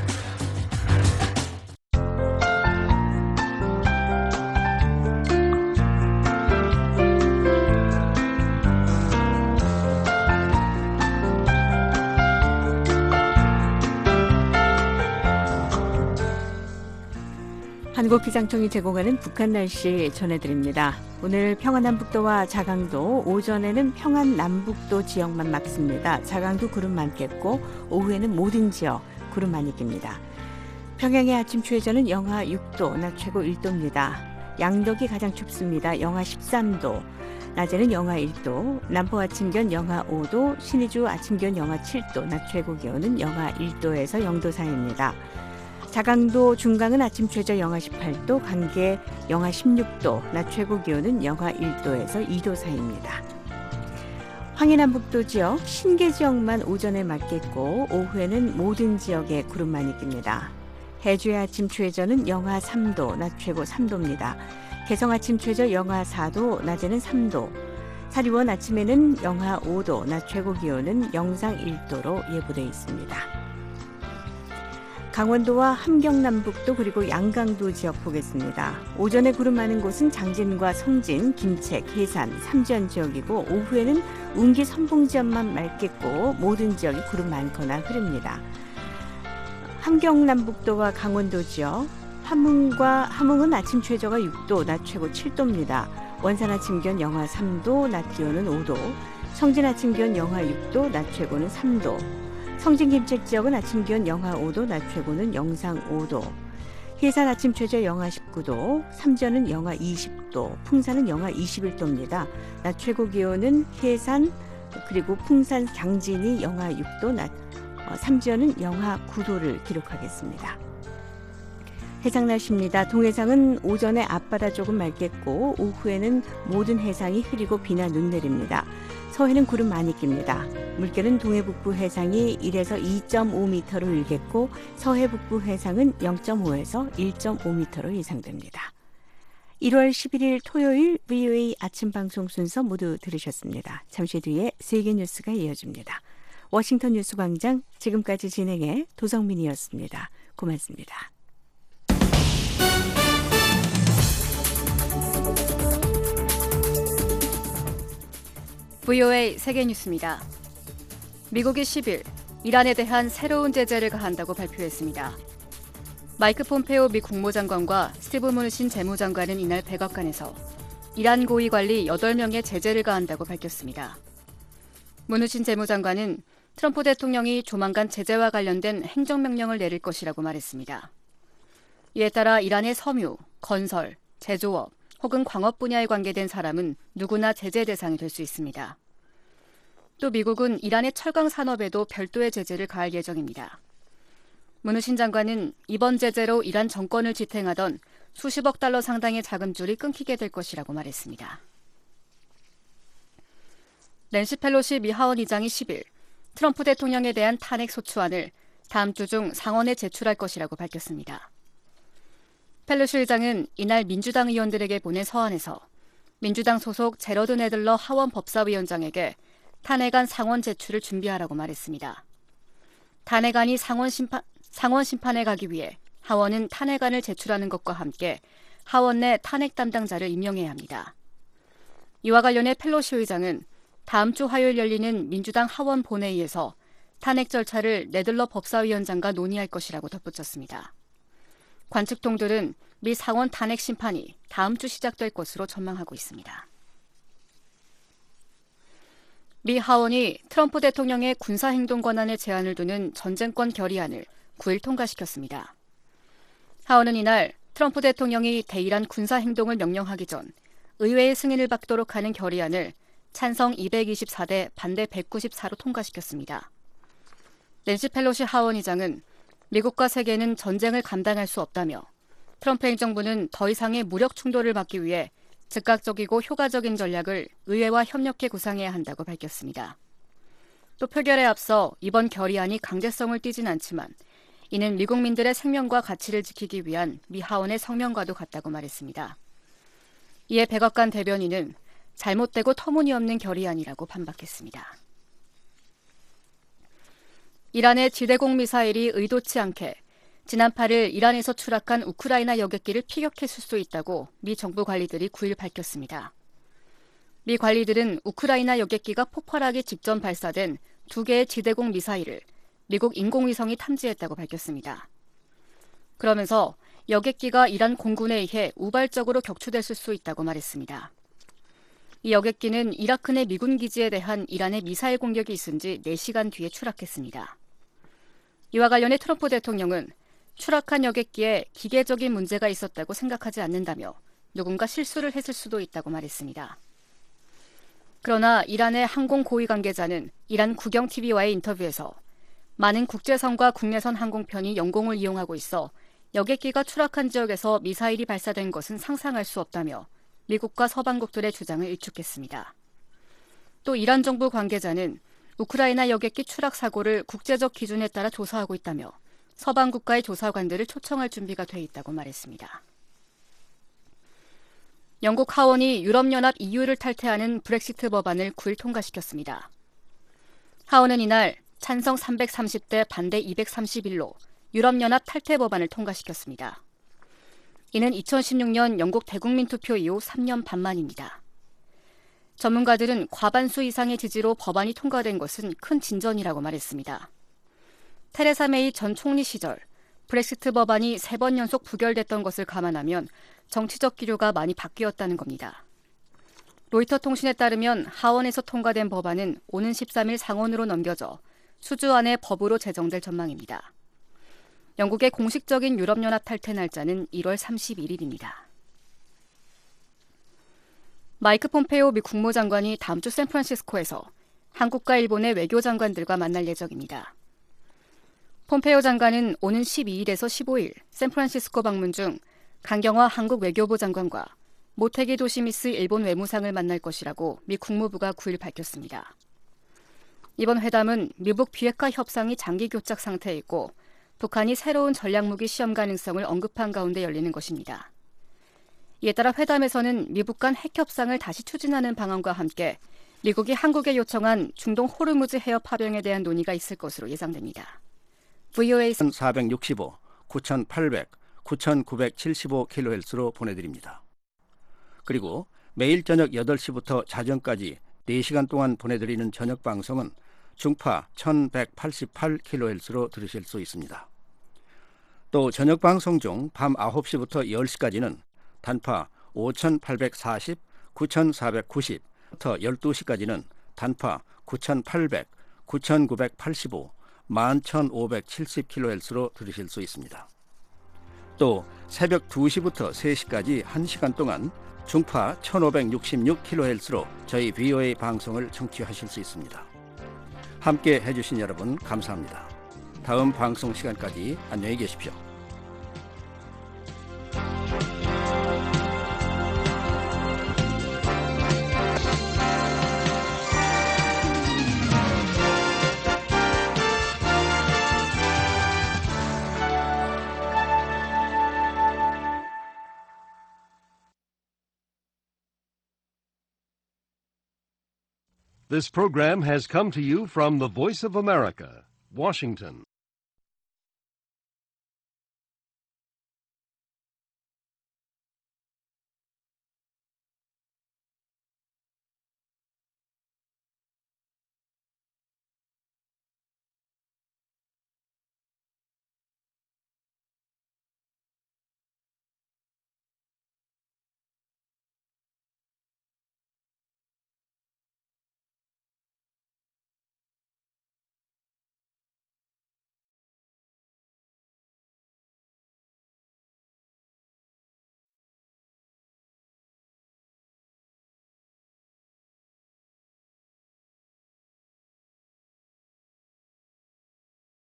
한국기상청이 제공하는 북한 날씨 전해드립니다. 오늘 평안남북도와 자강도, 오전에는 평안남북도 지역만 맑습니다. 자강도 구름 많겠고 오후에는 모든 지역 구름 많이 낍니다. 평양의 아침 최저는 영하 6도, 낮 최고 1도입니다. 양덕이 가장 춥습니다. 영하 13도, 낮에는 영하 1도, 남포 아침견 영하 5도, 신의주 아침견 영하 7도, 낮 최고 기온은 영하 1도에서 0도 사이입니다. 자강도 중강은 아침 최저 영하 18도, 강계 영하 16도, 낮 최고 기온은 영하 1도에서 2도 사이입니다. 황해남북도 지역, 신계 지역만 오전에 맑겠고 오후에는 모든 지역에 구름 많이 낍니다. 해주의 아침 최저는 영하 3도, 낮 최고 3도입니다. 개성 아침 최저 영하 4도, 낮에는 3도. 사리원 아침에는 영하 5도, 낮 최고 기온은 영상 1도로 예보돼 있습니다. 강원도와 함경남북도 그리고 양강도 지역 보겠습니다. 오전에 구름 많은 곳은 장진과 성진, 김책, 해산, 삼전 지역이고 오후에는 운기 선봉 지역만 맑겠고 모든 지역이 구름 많거나 흐립니다. 함경남북도와 강원도 지역, 함흥은 아침 최저가 6도, 낮 최고 7도입니다. 원산 아침 기온 영하 3도, 낮 기온은 5도, 성진 아침 기온 영하 6도, 낮 최고는 3도, 성진 김책 지역은 아침 기온 영하 5도, 낮 최고는 영상 5도. 해산 아침 최저 영하 19도, 삼전은 영하 20도, 풍산은 영하 21도입니다. 낮 최고 기온은 해산 그리고 풍산 장진이 영하 6도, 삼전은 영하 9도를 기록하겠습니다. 해상 날씨입니다. 동해상은 오전에 앞바다 조금 맑겠고 오후에는 모든 해상이 흐리고 비나 눈 내립니다. 서해는 구름 많이 낍니다. 물결은 동해 북부 해상이 1에서 2.5m로 일겠고 서해 북부 해상은 0.5에서 1.5m로 예상됩니다. 1월 11일 토요일 VOA 아침 방송 순서 모두 들으셨습니다. 잠시 뒤에 세계 뉴스가 이어집니다. 워싱턴 뉴스광장 지금까지 진행해 도성민이었습니다. 고맙습니다. VOA 세계뉴스입니다. 미국이 10일 이란에 대한 새로운 제재를 가한다고 발표했습니다. 마이크 폼페오 미 국무장관과 스티브 무누신 재무장관은 이날 백악관에서 이란 고위 관리 8명의 제재를 가한다고 밝혔습니다. 무누신 재무장관은 트럼프 대통령이 조만간 제재와 관련된 행정명령을 내릴 것이라고 말했습니다. 이에 따라 이란의 섬유, 건설, 제조업, 혹은 광업 분야에 관계된 사람은 누구나 제재 대상이 될 수 있습니다. 또 미국은 이란의 철강 산업에도 별도의 제재를 가할 예정입니다. 무누신 장관은 이번 제재로 이란 정권을 지탱하던 수십억 달러 상당의 자금줄이 끊기게 될 것이라고 말했습니다. 낸시 펠로시 미 하원 의장이 10일 트럼프 대통령에 대한 탄핵 소추안을 다음 주 중 상원에 제출할 것이라고 밝혔습니다. 펠로시 의장은 이날 민주당 의원들에게 보낸 서한에서 민주당 소속 제러드 네들러 하원 법사위원장에게 탄핵안 상원 제출을 준비하라고 말했습니다. 탄핵안이 상원 심판에 가기 위해 하원은 탄핵안을 제출하는 것과 함께 하원 내 탄핵 담당자를 임명해야 합니다. 이와 관련해 펠로시 의장은 다음 주 화요일 열리는 민주당 하원 본회의에서 탄핵 절차를 네들러 법사위원장과 논의할 것이라고 덧붙였습니다. 관측통들은 미 상원 탄핵 심판이 다음 주 시작될 것으로 전망하고 있습니다. 미 하원이 트럼프 대통령의 군사행동 권한에 제한을 두는 전쟁권 결의안을 9일 통과시켰습니다. 하원은 이날 트럼프 대통령이 대이란 군사행동을 명령하기 전 의회의 승인을 받도록 하는 결의안을 찬성 224대 반대 194로 통과시켰습니다. 낸시 펠로시 하원 의장은 미국과 세계는 전쟁을 감당할 수 없다며 트럼프 행정부는 더 이상의 무력 충돌을 막기 위해 즉각적이고 효과적인 전략을 의회와 협력해 구상해야 한다고 밝혔습니다. 또 표결에 앞서 이번 결의안이 강제성을 띠진 않지만 이는 미국민들의 생명과 가치를 지키기 위한 미 하원의 성명과도 같다고 말했습니다. 이에 백악관 대변인은 잘못되고 터무니없는 결의안이라고 반박했습니다. 이란의 지대공 미사일이 의도치 않게 지난 8일 이란에서 추락한 우크라이나 여객기를 피격했을 수 있다고 미 정부 관리들이 9일 밝혔습니다. 미 관리들은 우크라이나 여객기가 폭발하기 직전 발사된 2개의 지대공 미사일을 미국 인공위성이 탐지했다고 밝혔습니다. 그러면서 여객기가 이란 공군에 의해 우발적으로 격추됐을 수 있다고 말했습니다. 이 여객기는 이라크 내 미군 기지에 대한 이란의 미사일 공격이 있은 지 4시간 뒤에 추락했습니다. 이와 관련해 트럼프 대통령은 추락한 여객기에 기계적인 문제가 있었다고 생각하지 않는다며 누군가 실수를 했을 수도 있다고 말했습니다. 그러나 이란의 항공 고위 관계자는 이란 국영TV와의 인터뷰에서 많은 국제선과 국내선 항공편이 영공을 이용하고 있어 여객기가 추락한 지역에서 미사일이 발사된 것은 상상할 수 없다며 미국과 서방국들의 주장을 일축했습니다. 또 이란 정부 관계자는 우크라이나 여객기 추락 사고를 국제적 기준에 따라 조사하고 있다며 서방 국가의 조사관들을 초청할 준비가 돼 있다고 말했습니다. 영국 하원이 유럽연합 EU를 탈퇴하는 브렉시트 법안을 9일 통과시켰습니다. 하원은 이날 찬성 330대 반대 231로 유럽연합 탈퇴 법안을 통과시켰습니다. 이는 2016년 영국 대국민 투표 이후 3년 반 만입니다. 전문가들은 과반수 이상의 지지로 법안이 통과된 것은 큰 진전이라고 말했습니다. 테레사 메이 전 총리 시절 브렉시트 법안이 3번 연속 부결됐던 것을 감안하면 정치적 기류가 많이 바뀌었다는 겁니다. 로이터 통신에 따르면 하원에서 통과된 법안은 오는 13일 상원으로 넘겨져 수주 안에 법으로 제정될 전망입니다. 영국의 공식적인 유럽연합 탈퇴 날짜는 1월 31일입니다. 마이크 폼페이오 미 국무장관이 다음 주 샌프란시스코에서 한국과 일본의 외교장관들과 만날 예정입니다. 폼페이오 장관은 오는 12일에서 15일 샌프란시스코 방문 중 강경화 한국 외교부 장관과 모테기 도시미스 일본 외무상을 만날 것이라고 미 국무부가 9일 밝혔습니다. 이번 회담은 미북 비핵화 협상이 장기 교착 상태에 있고 북한이 새로운 전략무기 시험 가능성을 언급한 가운데 열리는 것입니다. 이에 따라 회담에서는 미북 간 핵 협상을 다시 추진하는 방안과 함께 미국이 한국에 요청한 중동 호르무즈 해협 파병에 대한 논의가 있을 것으로 예상됩니다. VOA 465, 9,800, 9,975kHz로 보내드립니다. 그리고 매일 저녁 8시부터 자정까지 4시간 동안 보내드리는 저녁 방송은 중파 1188kHz로 들으실 수 있습니다. 또 저녁 방송 중 밤 9시부터 10시까지는 단파 5840, 9490부터 12시까지는 단파 9800, 9985, 11570kHz로 들으실 수 있습니다. 또 새벽 2시부터 3시까지 1시간 동안 중파 1566kHz로 저희 VOA 방송을 청취하실 수 있습니다. 함께 해주신 여러분 감사합니다. 다음 방송 시간까지 안녕히 계십시오. This program has come to you from the Voice of America, Washington.